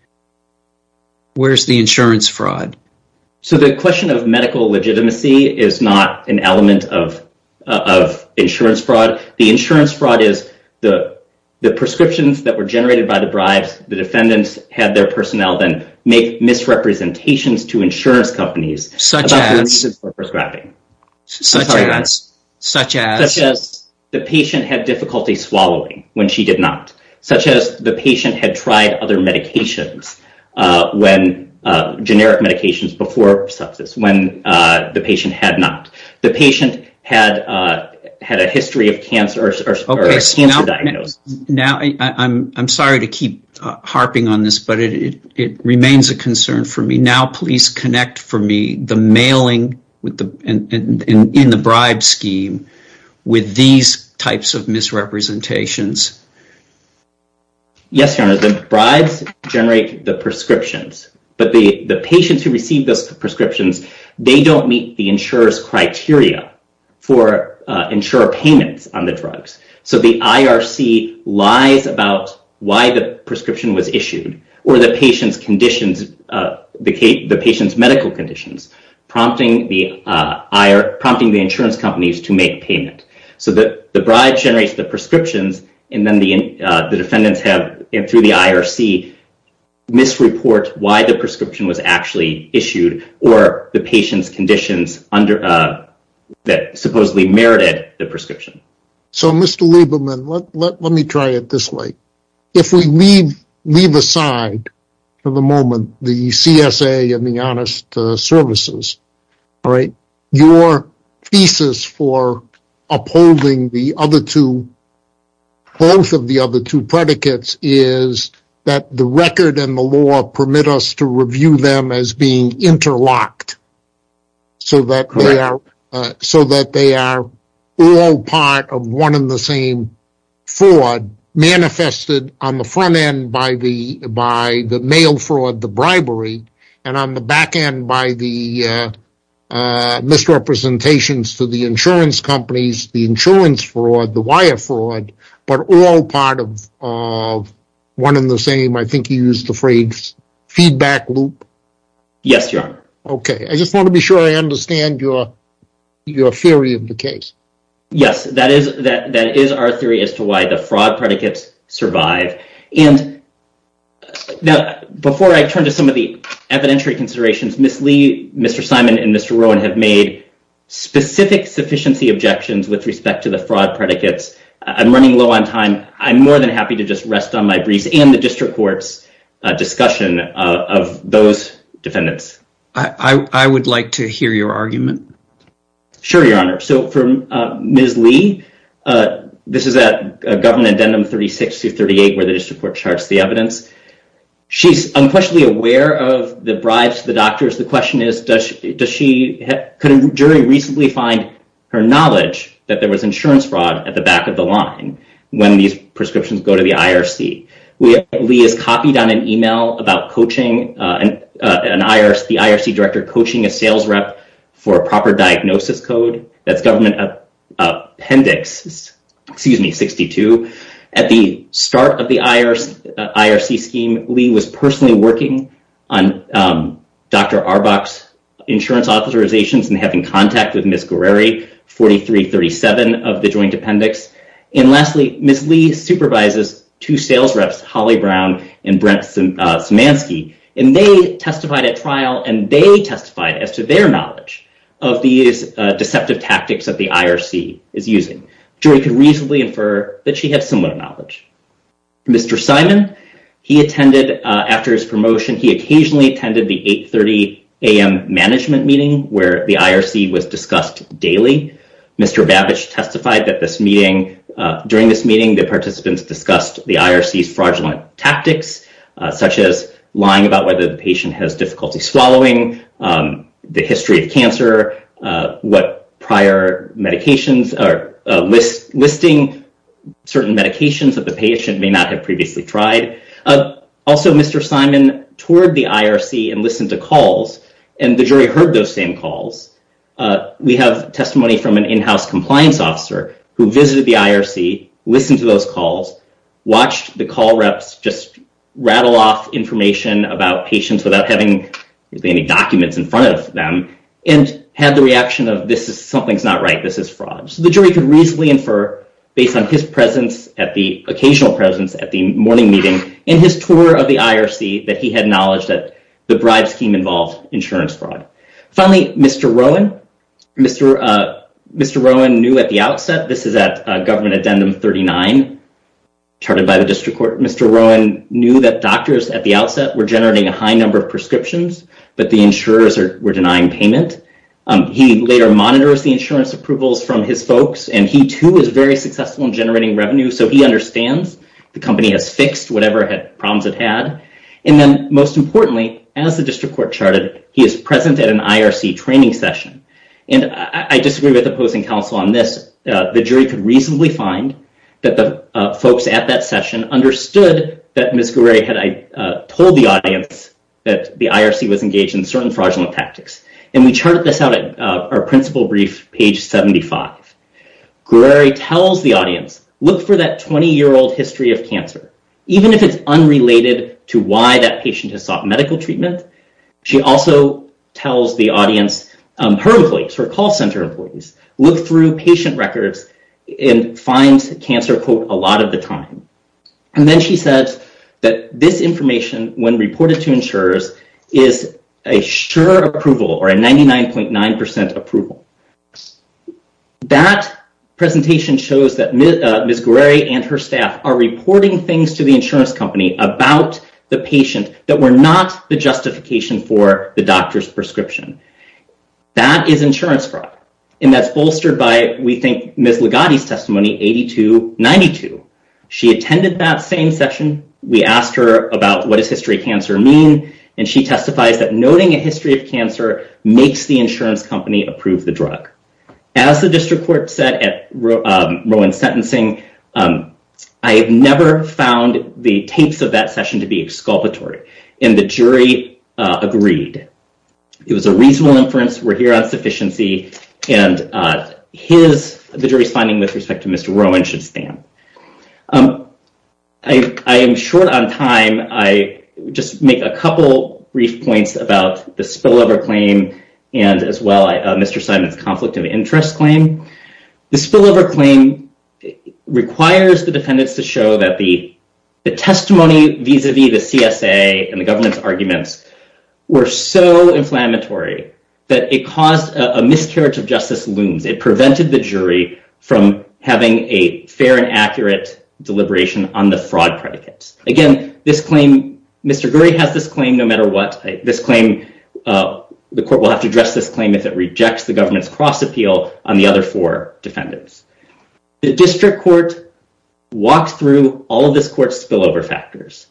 Where's the insurance fraud? So the question of medical legitimacy is not an element of uh, of insurance fraud. The insurance fraud is the the prescriptions that were generated by the bribes. The defendants had their personnel then make misrepresentations to insurance companies such about as the reasons for prescribing. Such sorry, as such as such as the patient had difficulty swallowing when she did not. Such as the patient had tried other medications uh, when. Uh, generic medications before sepsis when uh, the patient had not. The patient had uh, had a history of cancer or, or, okay, or a so cancer now, diagnosis. Now, I, I'm I'm sorry to keep uh, harping on this, but it, it it remains a concern for me. Now, please connect for me the mailing with the in, in, in the bribe scheme with these types of misrepresentations. Yes, Your Honor, the bribes generate the prescriptions, but the, the patients who receive those prescriptions, they don't meet the insurer's criteria for uh, insurer payments on the drugs. So the I R C lies about why the prescription was issued or the patient's conditions, uh, the, the patient's medical conditions, prompting the uh, I R, prompting the insurance companies to make payment. So the, the bribe generates the prescriptions, and then the uh, the defendants have, through the I R C, misreport why the prescription was actually issued or the patient's conditions under uh, that supposedly merited the prescription. So, Mister Lieberman, let, let, let me try it this way. If we leave leave aside for the moment the C S A and the honest uh, services, all right, your thesis for upholding the other two, both of the other two predicates, is that the record and the law permit us to review them as being interlocked, so that Correct. they are uh, so that they are all part of one and the same fraud, manifested on the front end by the by the mail fraud, the bribery, and on the back end by the uh, uh, misrepresentations to the insurance companies, the insurance fraud, the wire fraud, but all part of of one and the same. I think you used the phrase feedback loop. Yes, Your Honor. Okay, I just want to be sure I understand your your theory of the case. Yes, that is that that is our theory as to why the fraud predicates survive. And now, before I turn to some of the evidentiary considerations, Miz Lee, Mister Simon, and Mister Rowan have made specific sufficiency objections with respect to the fraud predicates. I'm running low on time. I'm more than happy to just rest on my briefs and the district court's uh, discussion uh, of those defendants. I, I, I would like to hear your argument. Sure, Your Honor. So for uh, Miz Lee, uh, this is at uh, Government Addendum thirty-six through thirty-eight, where the district court charts the evidence. She's unquestionably aware of the bribes to the doctors. The question is, does she, does she ha- could a jury reasonably find her knowledge that there was insurance fraud at the back of the line when these prescriptions go to the I R C? We, Lee is copied on an email about coaching uh, an, uh, an I R C, the I R C director coaching a sales rep for a proper diagnosis code. That's Government uh, Appendix, excuse me, sixty-two. At the start of the I R C, uh, I R C scheme, Lee was personally working on um, Doctor Arbach's insurance authorizations and having contact with Miz Guerreri, forty-three thirty-seven of the Joint Appendix. And lastly, Miz Lee supervises two sales reps, Holly Brown and Brent uh, Szymanski, and they testified at trial, and they testified as to their knowledge of these uh, deceptive tactics that the I R C is using. Jury could reasonably infer that she had similar knowledge. Mister Simon, he attended, uh, after his promotion, he occasionally attended the eight thirty a.m. management meeting where the I R C was discussed daily. Mister Babich testified that this meeting, uh, during this meeting, the participants discussed the I R C's fraudulent tactics, uh, such as lying about whether the patient has difficulty swallowing, um, the history of cancer, uh, what prior medications, or uh, list, listing certain medications that the patient may not have previously tried. Uh, also, Mister Simon toured the I R C and listened to calls, and the jury heard those same calls. Uh, we have testimony from an in-house compliance officer who visited the I R C, listened to those calls, watched the call reps just rattle off information about patients without having any documents in front of them, and had the reaction of, this is something's not right, this is fraud. So the jury could reasonably infer, based on his presence at the occasional presence at the morning meeting and his tour of the I R C, that he had knowledge that the bribe scheme involved insurance fraud. Finally, Mister Rowan. Mister Uh, Mister Rowan knew at the outset, this is at uh, Government Addendum thirty-nine, charted by the district court. Mister Rowan knew that doctors at the outset were generating a high number of prescriptions, but the insurers are, were denying payment. Um, he later monitors the insurance approvals from his folks, and he too is very successful in generating revenue, so he understands the company has fixed whatever had problems it had. And then, most importantly, as the district court charted, he is present at an I R C training session. And I, I disagree with opposing counsel on this. Uh, the jury could reasonably find that the uh, folks at that session understood that Miz Gurary had uh, told the audience that the I R C was engaged in certain fraudulent tactics. And we charted this out at uh, our principal brief, page seventy-five. Gurary tells the audience, look for that twenty-year-old history of cancer. Even if it's unrelated to why that patient has sought medical treatment, she also tells the audience, um, her employees, her call center employees, look through patient records and find cancer, quote, a lot of the time. And then she says that this information, when reported to insurers, is a sure approval or a ninety-nine point nine percent approval. That presentation shows that Miz Uh, Miz Gurary and her staff are reporting things to the insurance company about the patient that were not the justification for the doctor's prescription. That is insurance fraud. And that's bolstered by, we think, Miz Legati's testimony, eighty-two ninety-two. She attended that same session. We asked her about what does history of cancer mean, and she testifies that noting a history of cancer makes the insurance company approve the drug. As the district court said at um, Rowan's sentencing, um, I have never found the tapes of that session to be exculpatory, and the jury uh, agreed. It was a reasonable inference. We're here on sufficiency, and uh, his, the jury's finding with respect to Mister Rowan should stand. Um, I, I am short on time. I just make a couple brief points about the spillover claim and as well uh, Mister Simon's conflict of interest claim. The spillover claim requires the defendants to show that the, the testimony vis-a-vis the C S A and the government's arguments were so inflammatory that it caused a, a miscarriage of justice looms. It prevented the jury from having a fair and accurate deliberation on the fraud predicates. Again, this claim, Mister Gurary has this claim no matter what. This claim, uh, the court will have to address this claim if it rejects the government's cross-appeal on the other four defendants. The district court walked through all of this court's spillover factors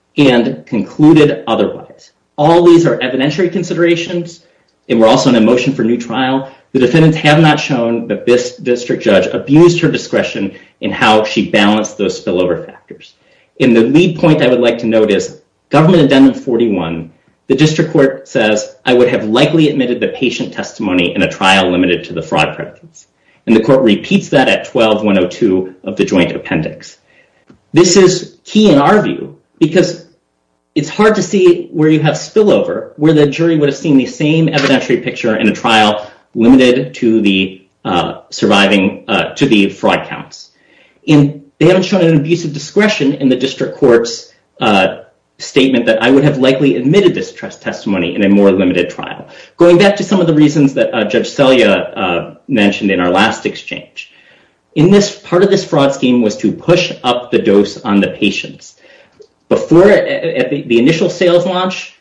and concluded otherwise. All these are evidentiary considerations, and we're also in a motion for new trial. The defendants have not shown that this district judge abused her discretion in how she balanced those spillover factors. And the lead point I would like to note is Government Addendum forty-one. The district court says, I would have likely admitted the patient testimony in a trial limited to the fraud predicates. And the court repeats that at twelve one oh two of the joint appendix. This is key in our view because it's hard to see where you have spillover, where the jury would have seen the same evidentiary picture in a trial limited to the uh, surviving, uh, to the fraud counts. And they haven't shown an abuse of discretion in the district court's uh, statement that I would have likely admitted this testimony in a more limited trial. Going back to some of the reasons that uh, Judge Selya uh, mentioned in our last exchange. In this, part of this fraud scheme was to push up the dose on the patients. Before, at the, the initial sales launch,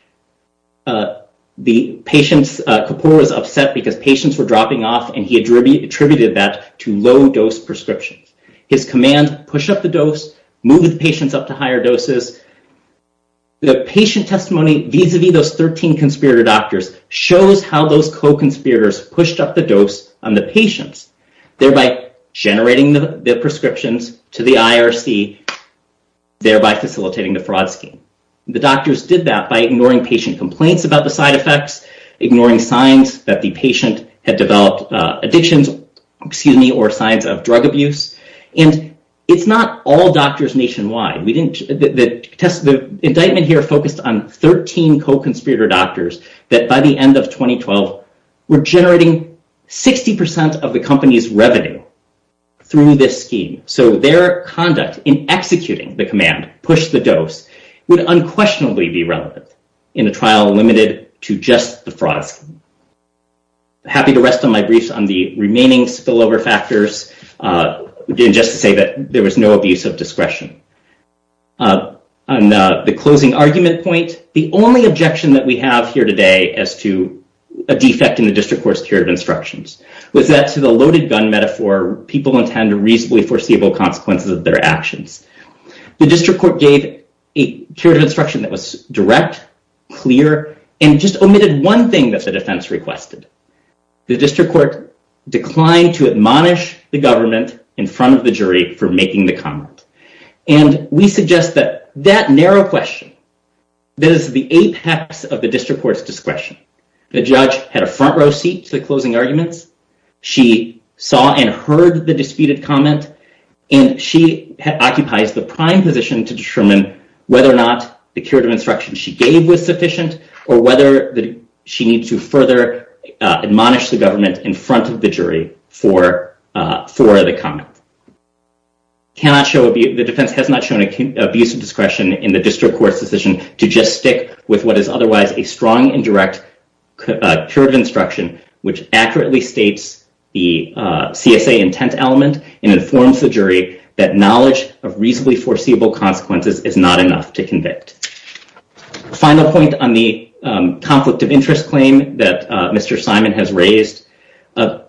uh, the patients, uh, Kapoor was upset because patients were dropping off, and he attribu- attributed that to low dose prescriptions. His command, push up the dose, move the patients up to higher doses. The patient testimony vis-a-vis those thirteen conspirator doctors shows how those co-conspirators pushed up the dose on the patients, thereby generating the, the prescriptions to the I R C, thereby facilitating the fraud scheme. The doctors did that by ignoring patient complaints about the side effects, ignoring signs that the patient had developed uh, addictions, excuse me, or signs of drug abuse. And it's not all doctors nationwide. We didn't. The, the, test, the indictment here focused on thirteen co-conspirator doctors that by the end of twenty twelve were generating sixty percent of the company's revenue through this scheme. So their conduct in executing the command, push the dose, would unquestionably be relevant in a trial limited to just the fraud scheme. Happy to rest on my briefs on the remaining spillover factors. Uh, And just to say that there was no abuse of discretion. Uh, on uh, the closing argument point, the only objection that we have here today as to a defect in the district court's curative instructions was that, to the loaded gun metaphor, people intend reasonably foreseeable consequences of their actions. The district court gave a curative instruction that was direct, clear, and just omitted one thing that the defense requested. The district court declined to admonish the government in front of the jury for making the comment. And we suggest that that narrow question, that is the apex of the district court's discretion. The judge had a front row seat to the closing arguments. She saw and heard the disputed comment, and she occupies the prime position to determine whether or not the curative instruction she gave was sufficient, or whether the, she needs to further uh, admonish the government in front of the jury for uh, for the comment. Cannot show abuse, the defense has not shown a, abuse of discretion in the district court's decision to just stick with what is otherwise a strong and direct uh, curative instruction, which accurately states the uh, C S A intent element and informs the jury that knowledge of reasonably foreseeable consequences is not enough to convict. Final point on the um, conflict of interest claim that uh, Mister Simon has raised. Uh,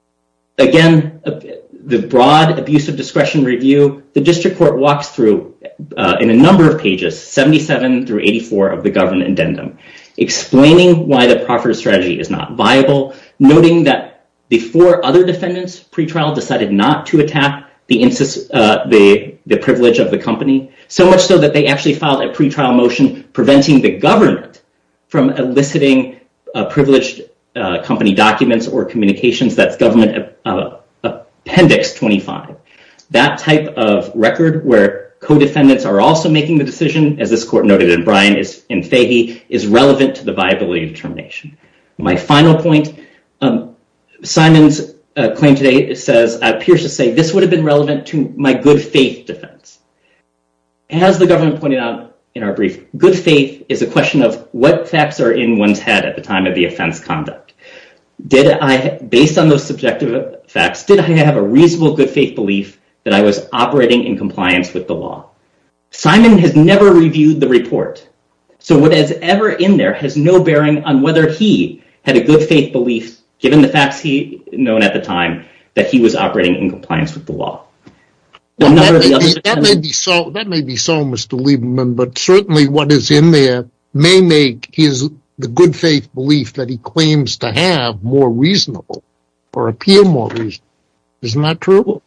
again, uh, the broad abuse of discretion review, the district court walks through uh, in a number of pages, seventy-seven through eighty-four of the government addendum, explaining why the proffered strategy is not viable, noting that the four other defendants pretrial decided not to attack the, insist, uh, the, the privilege of the company, so much so that they actually filed a pretrial motion preventing the government from eliciting uh, privileged uh, company documents or communications. That's government uh, Appendix twenty-five. That type of record where co-defendants are also making the decision, as this court noted in Bryan is, in Fahey, is relevant to the viability determination. My final point, um, Simon's uh, claim today says, uh, appears to say, this would have been relevant to my good faith defense. As the government pointed out in our brief, good faith is a question of what facts are in one's head at the time of the offense conduct. Did I, based on those subjective facts, did I have a reasonable good faith belief that I was operating in compliance with the law? Simon has never reviewed the report, so what is ever in there has no bearing on whether he had a good faith belief, given the facts he known at the time, that he was operating in compliance with the law. Well, that, may be, that may be so. That may be so, Mister Lieberman, but certainly what is in there may make his the good faith belief that he claims to have more reasonable or appear more reasonable. Isn't that true?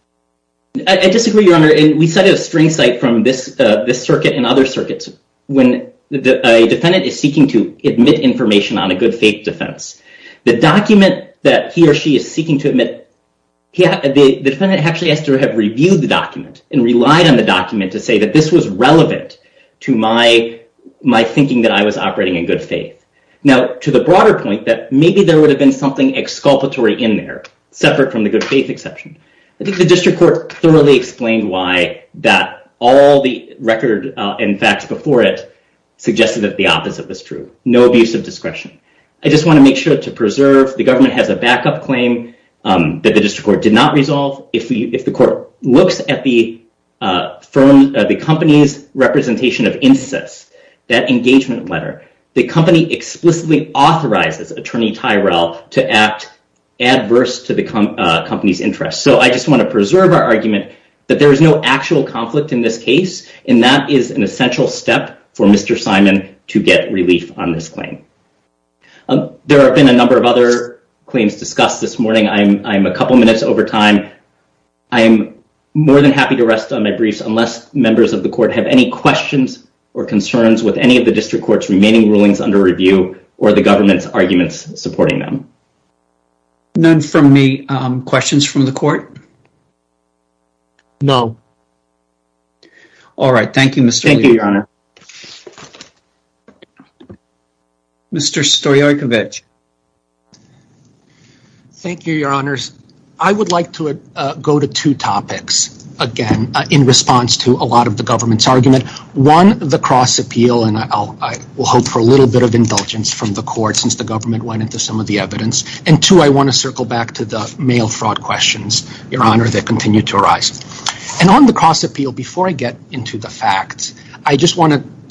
I, I disagree, Your Honor, and we cited a string cite from this uh, this circuit and other circuits. When the, a defendant is seeking to admit information on a good faith defense, the document that he or she is seeking to admit, he ha- the, the defendant actually has to have reviewed the document and relied on the document to say that this was relevant to my my thinking that I was operating in good faith. Now, to the broader point that maybe there would have been something exculpatory in there, separate from the good faith exception, I think the district court thoroughly explained why that all the record uh, and facts before it suggested that the opposite was true. No abuse of discretion. I just want to make sure to preserve, the government has a backup claim um, that the district court did not resolve. If we, if the court looks at the uh, firm, uh, the company's representation of incest, that engagement letter, the company explicitly authorizes Attorney Tyrell to act adverse to the com- uh, company's interests. So I just want to preserve our argument that there is no actual conflict in this case, and that is an essential step for Mister Simon to get relief on this claim. Um, there have been a number of other claims discussed this morning. I'm, I'm a couple minutes over time. I am more than happy to rest on my briefs unless members of the court have any questions or concerns with any of the district court's remaining rulings under review or the government's arguments supporting them. None from me. Um, questions from the court? No. All right. Thank you, Mister Thank Lee. you, Your Honor. Mister Stoyarkovich. Thank you, Your Honors. I would like to uh, go to two topics, again, uh, in response to a lot of the government's argument. One, the cross appeal, and I'll, I will hope for a little bit of indulgence from the court since the government went into some of the evidence. And two, I want to circle back to the mail fraud questions, Your Honor, that continue to arise. And on the cross appeal, before I get into the facts, I just want to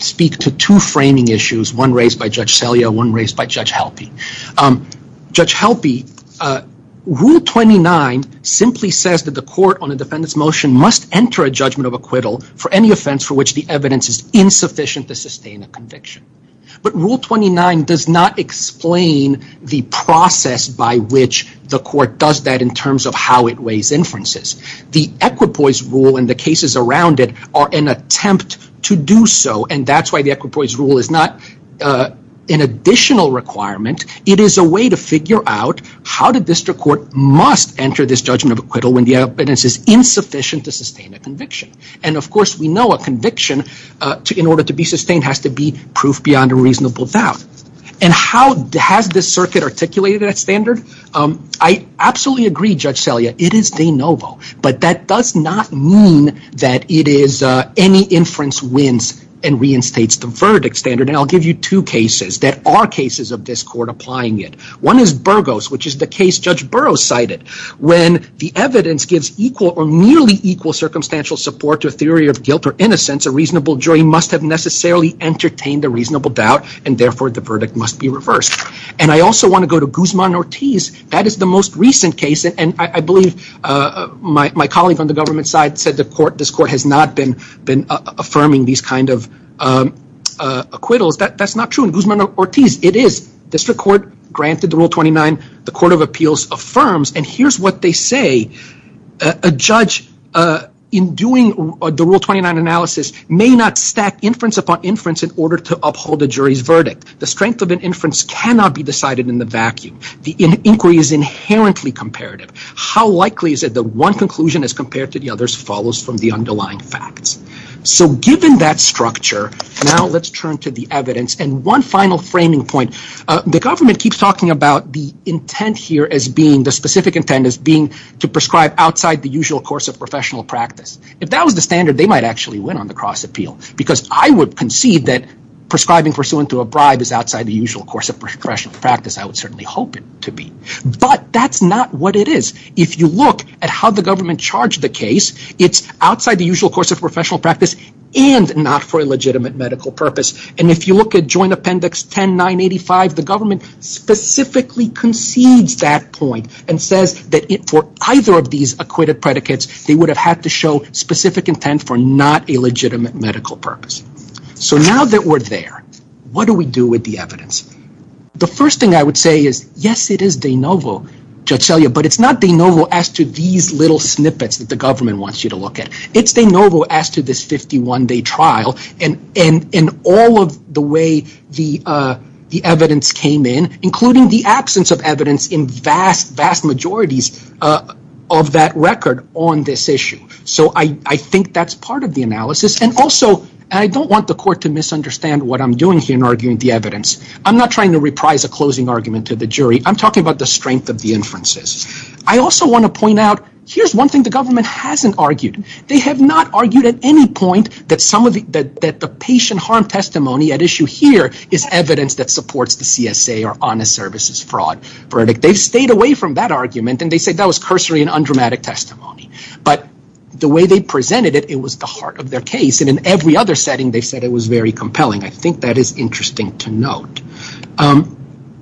speak to two framing issues, one raised by Judge Selya, one raised by Judge Helpe. Um, Judge Helpe, uh, Rule twenty-nine simply says that the court on a defendant's motion must enter a judgment of acquittal for any offense for which the evidence is insufficient to sustain a conviction. But Rule twenty-nine does not explain the process by which the court does that in terms of how it weighs inferences. The equipoise rule and the cases around it are an attempt to do so, and that's why the equipoise rule is not uh, an additional requirement. It is a way to figure out how the district court must enter this judgment of acquittal when the evidence is insufficient to sustain a conviction. And of course, we know a conviction, uh, to, in order to be sustained, has to be proof beyond a reasonable doubt. And how has this circuit articulated that standard? Um, I absolutely agree, Judge Selya, it is de novo, but that does not mean that it is uh, any inference wins and reinstates the verdict standard. And I'll give you two cases that are cases of this court applying it. One is Burgos, which is the case Judge Burroughs cited, when the evidence gives equal or nearly equal circumstantial support to a theory of guilt or innocence, a reasonable jury must have necessarily entertained a reasonable doubt, and therefore the verdict must be reversed. And I also want to go to Guzman-Ortiz. That is the most recent case, and, and I, I believe uh, my, my colleague on the government side said the court, this court has not been, been uh, affirming these kind of Um, uh, acquittals. That, that's not true. In Guzman-Ortiz, it is. District Court granted the Rule twenty-nine. The Court of Appeals affirms, and here's what they say. Uh, a judge, uh, in doing uh, the Rule twenty-nine analysis, may not stack inference upon inference in order to uphold a jury's verdict. The strength of an inference cannot be decided in the vacuum. The in- inquiry is inherently comparative. How likely is it that one conclusion as compared to the others follows from the underlying facts? So given that structure, now let's turn to the evidence. And one final framing point. Uh, the government keeps talking about the intent here as being, the specific intent as being to prescribe outside the usual course of professional practice. If that was the standard, they might actually win on the cross appeal, because I would concede that prescribing pursuant to a bribe is outside the usual course of professional practice. I would certainly hope it to be. But that's not what it is. If you look at how the government charged the case, it's outside the usual course of professional practice and not for a legitimate medical purpose. And if you look at Joint Appendix ten nine eighty-five, the government specifically concedes that point and says that it, for either of these acquitted predicates, they would have had to show specific intent for not a legitimate medical purpose. So now that we're there, what do we do with the evidence? The first thing I would say is, yes, it is de novo, Judge Selya, but it's not de novo as to these little snippets that the government wants you to look at. It's de novo as to this fifty-one day trial and and and all of the way the uh, the evidence came in, including the absence of evidence in vast, vast majorities uh, of that record on this issue. So I, I think that's part of the analysis. And also, and I don't want the court to misunderstand what I'm doing here in arguing the evidence. I'm not trying to reprise a closing argument to the jury. I'm talking about the strength of the inferences. I also want to point out, here's one thing the government hasn't argued. They have not argued at any point that some of the that, that the patient harm testimony at issue here is evidence that supports the C S A or honest services fraud verdict. They've stayed away from that argument, and they say that was cursory and undramatic testimony. But the way they presented it, it was the heart of their case. And in every other setting, they said it was very compelling. I think that is interesting to note. Um,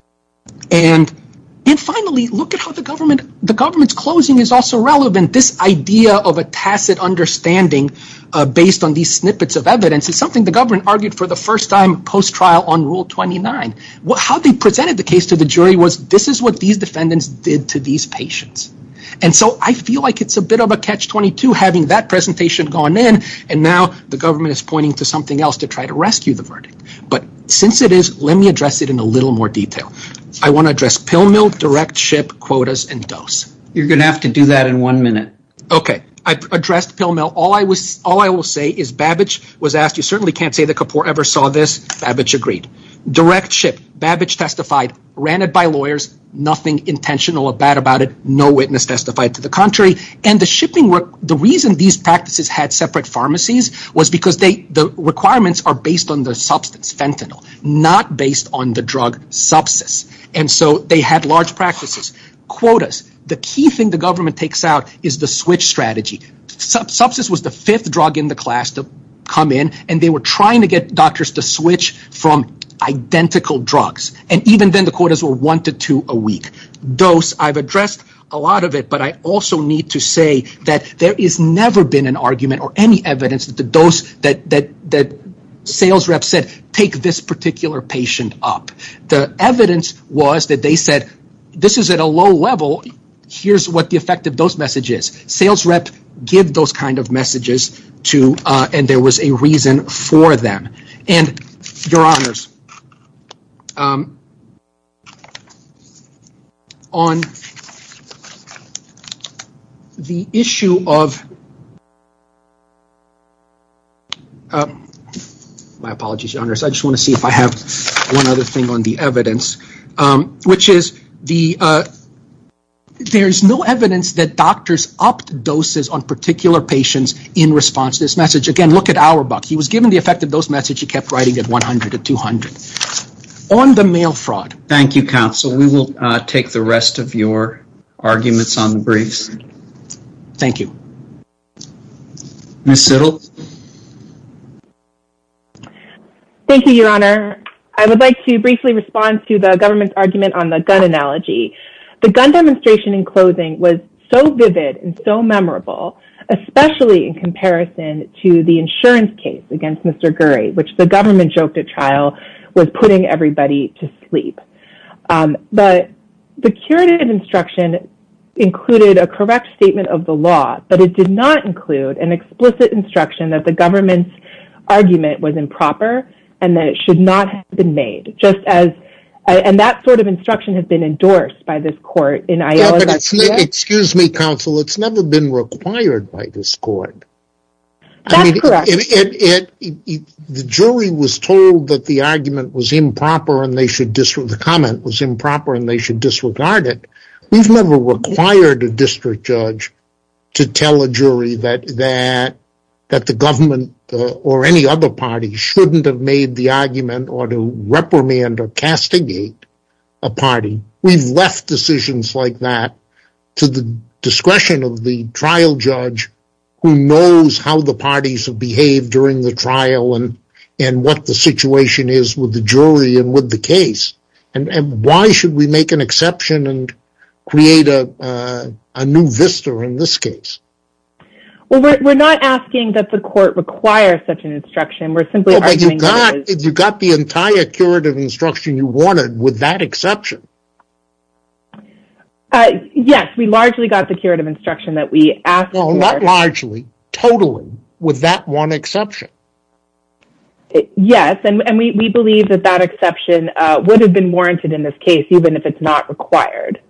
and and finally, look at how the government, the government's closing is also relevant. This idea of a tacit understanding uh, based on these snippets of evidence is something the government argued for the first time post-trial on Rule twenty-nine. Well, how they presented the case to the jury was, this is what these defendants did to these patients. And so I feel like it's a bit of a catch twenty-two having that presentation gone in, and now the government is pointing to something else to try to rescue the verdict. But since it is, let me address it in a little more detail. I want to address pill mill, direct ship, quotas, and dose. You're going to have to do that in one minute. Okay. I've addressed pill mill. All I was, all I will say is Babbage was asked, you certainly can't say that Kapoor ever saw this. Babbage agreed. Direct ship. Babbage testified, ran it by lawyers, nothing intentional or bad about it. No witness testified to the contrary. And the shipping, re- the reason these practices had separate pharmacies was because they, the requirements are based on the substance, fentanyl, not based on the drug Subsys. And so they had large practices. Quotas. The key thing the government takes out is the switch strategy. Sub- Subsys was the fifth drug in the class to come in, and they were trying to get doctors to switch from identical drugs. And even then, the quotas were one to two a week. Dose, I've addressed a lot of it, but I also need to say that there is never been an argument or any evidence that the dose that that that sales reps said, take this particular patient up. The evidence was that they said, this is at a low level. Here's what the effective dose message is. Sales reps give those kind of messages to, uh, and there was a reason for them. And, Your Honors, um, on the issue of, uh, my apologies, Your Honors, I just want to see if I have one other thing on the evidence, um, which is the, uh, there's no evidence that doctors upped doses on particular patients in response to this message. Again, look at Auerbach. He was given the effective dose message. He kept writing at one hundred to two hundred. On the mail fraud. Thank you, counsel. We will uh, take the rest of your arguments on the briefs. Thank you. Miz Siddle. Thank you, Your Honor. I would like to briefly respond to the government's argument on the gun analogy. The gun demonstration in closing was so vivid and so memorable, especially in comparison to the insurance case against Mister Gurry, which the government joked at trial was putting everybody to sleep. Um, but the curative instruction included a correct statement of the law, but it did not include an explicit instruction that the government's argument was improper and that it should not have been made, just as and that sort of instruction has been endorsed by this court in Ayala. Yeah, but it's ne- excuse me, counsel, it's never been required by this court. That's I mean, correct. It, it, it, it, it, the jury was told that the argument was improper and they should disregard, the comment was improper and they should disregard it. We've never required a district judge to tell a jury that that that the government uh, or any other party shouldn't have made the argument or to reprimand or castigate a party. We've left decisions like that to the discretion of the trial judge who knows how the parties have behaved during the trial and, and what the situation is with the jury and with the case. And, and why should we make an exception and create a, uh, a new vista in this case? Well, we're, we're not asking that the court require such an instruction. We're simply oh, arguing but you got, that it is. You got the entire curative instruction you wanted with that exception. Uh, yes, we largely got the curative instruction that we asked no, for. No, not largely, totally, with that one exception. It, yes, and, and we, we believe that that exception uh, would have been warranted in this case, even if it's not required.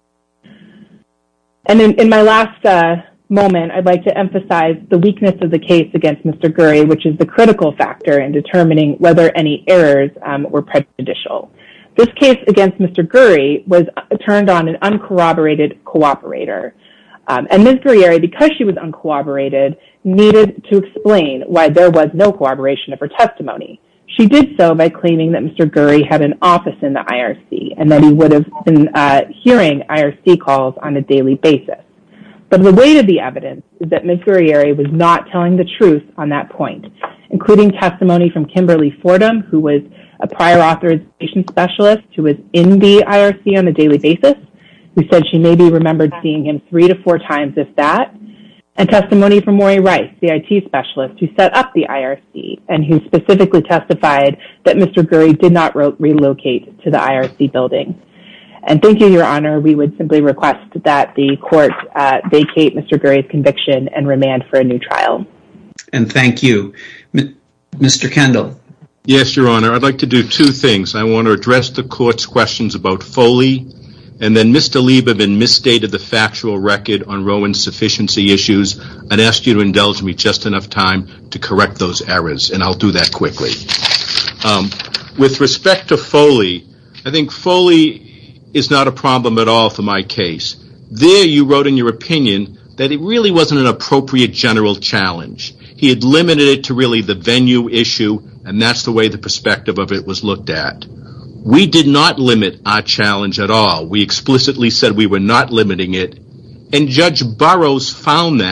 And in, in my last uh, moment, I'd like to emphasize the weakness of the case against Mister Gurry, which is the critical factor in determining whether any errors um, were prejudicial. This case against Mister Gurry was turned on an uncorroborated cooperator. Um, and Miz Guerrieri, because she was uncorroborated, needed to explain why there was no corroboration of her testimony. She did so by claiming that Mister Gurry had an office in the I R C and that he would have been uh, hearing I R C calls on a daily basis. But the weight of the evidence is that Miz Guerrieri was not telling the truth on that point, including testimony from Kimberly Fordham, who was a prior authorization specialist who was in the I R C on a daily basis, who said she maybe remembered seeing him three to four times, if that, and testimony from Maury Rice, the I T specialist who set up the I R C and who specifically testified that Mister Gurry did not re- relocate to the I R C building. And thank you, Your Honor. We would simply request that the court uh, vacate Mister Gurry's conviction and remand for a new trial. And thank you. M- Mister Kendall. Yes, Your Honor. I'd like to do two things. I want to address the court's questions about Foley, and then Mister Lieberman misstated the factual record on Rowan's sufficiency issues. I'd ask you to indulge me just enough time to correct those errors, and I'll do that quickly. Um, with respect to Foley, I think Foley is not a problem at all for my case. There you wrote in your opinion that it really wasn't an appropriate general challenge. He had limited it to really the venue issue, and that's the way the perspective of it was looked at. We did not limit our challenge at all. We explicitly said we were not limiting it, and Judge Burroughs found that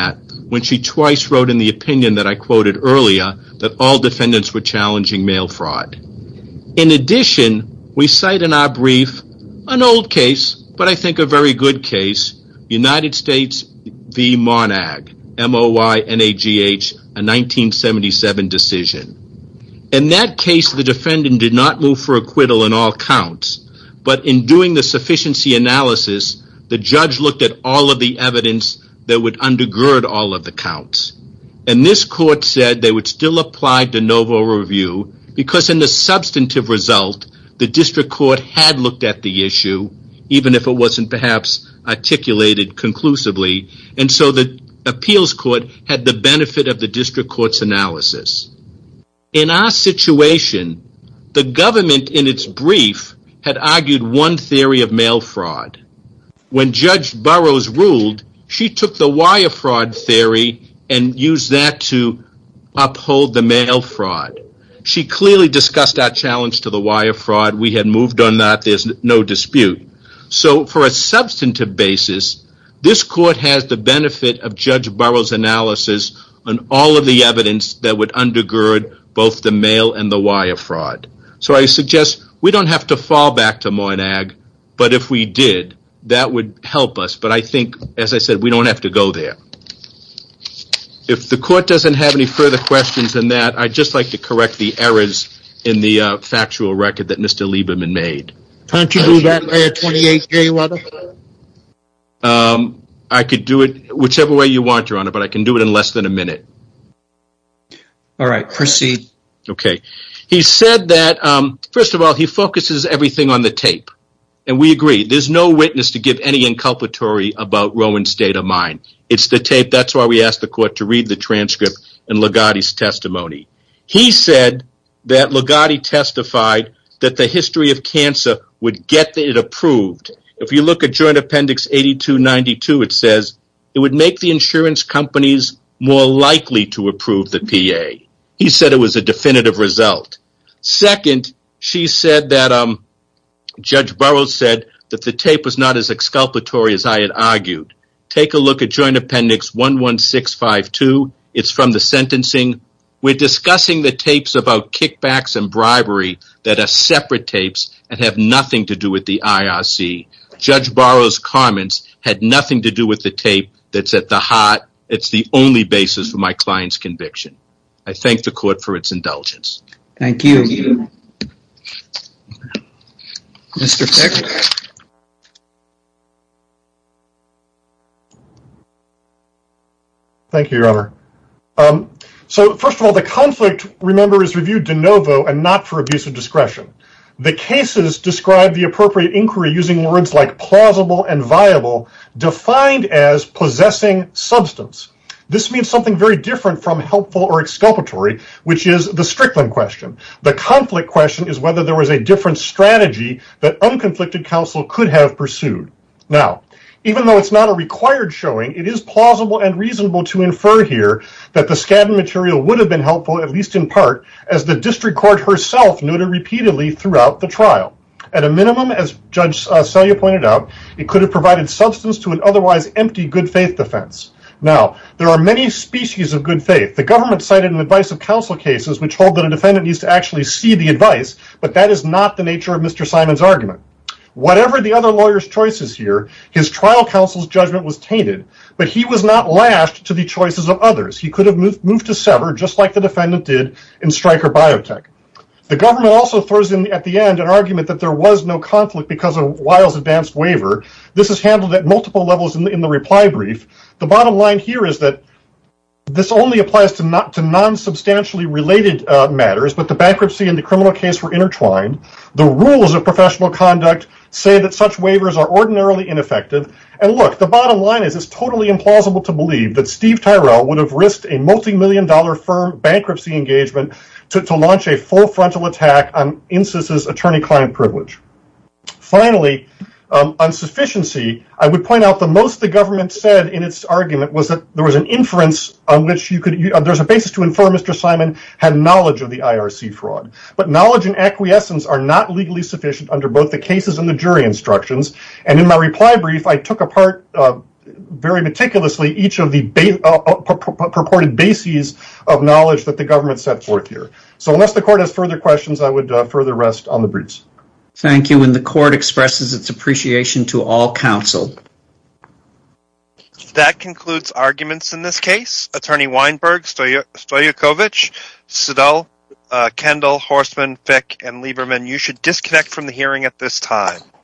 when she twice wrote in the opinion that I quoted earlier that all defendants were challenging mail fraud. In addition, we cite in our brief an old case, but I think a very good case, United States v. Monag, M O Y N A G H, a nineteen seventy-seven decision. In that case, the defendant did not move for acquittal in all counts, but in doing the sufficiency analysis, the judge looked at all of the evidence that would undergird all of the counts. And this court said they would still apply de novo review because in the substantive result, the district court had looked at the issue, even if it wasn't perhaps articulated conclusively, and so the appeals court had the benefit of the district court's analysis. In our situation, the government in its brief had argued one theory of mail fraud. When Judge Burroughs ruled, she took the wire fraud theory and used that to uphold the mail fraud. She clearly discussed our challenge to the wire fraud. We had moved on that. There's no dispute. So for a substantive basis, this court has the benefit of Judge Burroughs' analysis on all of the evidence that would undergird both the mail and the wire fraud. So I suggest we don't have to fall back to Monag, but if we did, that would help us. But I think, as I said, we don't have to go there. If the court doesn't have any further questions than that, I'd just like to correct the errors in the uh, factual record that Mister Lieberman made. Can't you do that by a twenty-eight J letter? Um, I could do it whichever way you want, Your Honor, but I can do it in less than a minute. All right, proceed. Okay. He said that, um, first of all, he focuses everything on the tape. And we agree. There's no witness to give any inculpatory about Rowan's state of mind. It's the tape. That's why we asked the court to read the transcript and Ligotti's testimony. He said that Ligotti testified that the history of cancer would get it approved. If you look at Joint Appendix eighty-two ninety-two, it says it would make the insurance companies more likely to approve the P A. He said it was a definitive result. Second, she said that um, Judge Burroughs said that the tape was not as exculpatory as I had argued. Take a look at Joint Appendix one one six five two. It's from the sentencing. We're discussing the tapes about kickbacks and bribery that are separate tapes and have nothing to do with the I R C. Judge Burroughs' comments had nothing to do with the tape that's at the heart. It's the only basis for my client's conviction. I thank the court for its indulgence. Thank you. Thank you. Mister Fick. Thank you, Your Honor. Um, so, first of all, the conflict, remember, is reviewed de novo and not for abuse of discretion. The cases describe the appropriate inquiry using words like plausible and viable, defined as possessing substance. This means something very different from helpful or exculpatory, which is the Strickland question. The conflict question is whether there was a different strategy that unconflicted counsel could have pursued. Now, even though it's not a required showing, it is plausible and reasonable to infer here that the Skadden material would have been helpful, at least in part, as the district court herself noted repeatedly throughout the trial. At a minimum, as Judge uh, Selya pointed out, it could have provided substance to an otherwise empty good faith defense. Now, there are many species of good faith. The government cited an advice of counsel cases which hold that a defendant needs to actually see the advice, but that is not the nature of Mister Simon's argument. Whatever the other lawyer's choices here, his trial counsel's judgment was tainted, but he was not lashed to the choices of others. He could have moved, moved to sever, just like the defendant did in Stryker Biotech. The government also throws in at the end an argument that there was no conflict because of Weil's advanced waiver. This is handled at multiple levels in the, in the reply brief. The bottom line here is that this only applies to, not, to non-substantially related uh, matters, but the bankruptcy and the criminal case were intertwined. The rules of professional conduct say that such waivers are ordinarily ineffective. And look, the bottom line is it's totally implausible to believe that Steve Tyrell would have risked a multi-million dollar firm bankruptcy engagement to, to launch a full frontal attack on Insys's attorney-client privilege. Finally, um, on sufficiency, I would point out the most the government said in its argument was that there was an inference on which you could, you, uh, there's a basis to infer Mister Simon had knowledge of the I R C fraud. But knowledge and acquiescence are not legally sufficient under both the cases and the jury instructions. And in my reply brief, I took apart uh, very meticulously each of the ba- uh, purported bases of knowledge that the government set forth here. So unless the court has further questions, I would uh, further rest on the briefs. Thank you, and the court expresses its appreciation to all counsel. That concludes arguments in this case. Attorney Weinberg, Stoy- Stoyakovich, Siddall, uh, Kendall, Horstman, Fick, and Lieberman, you should disconnect from the hearing at this time.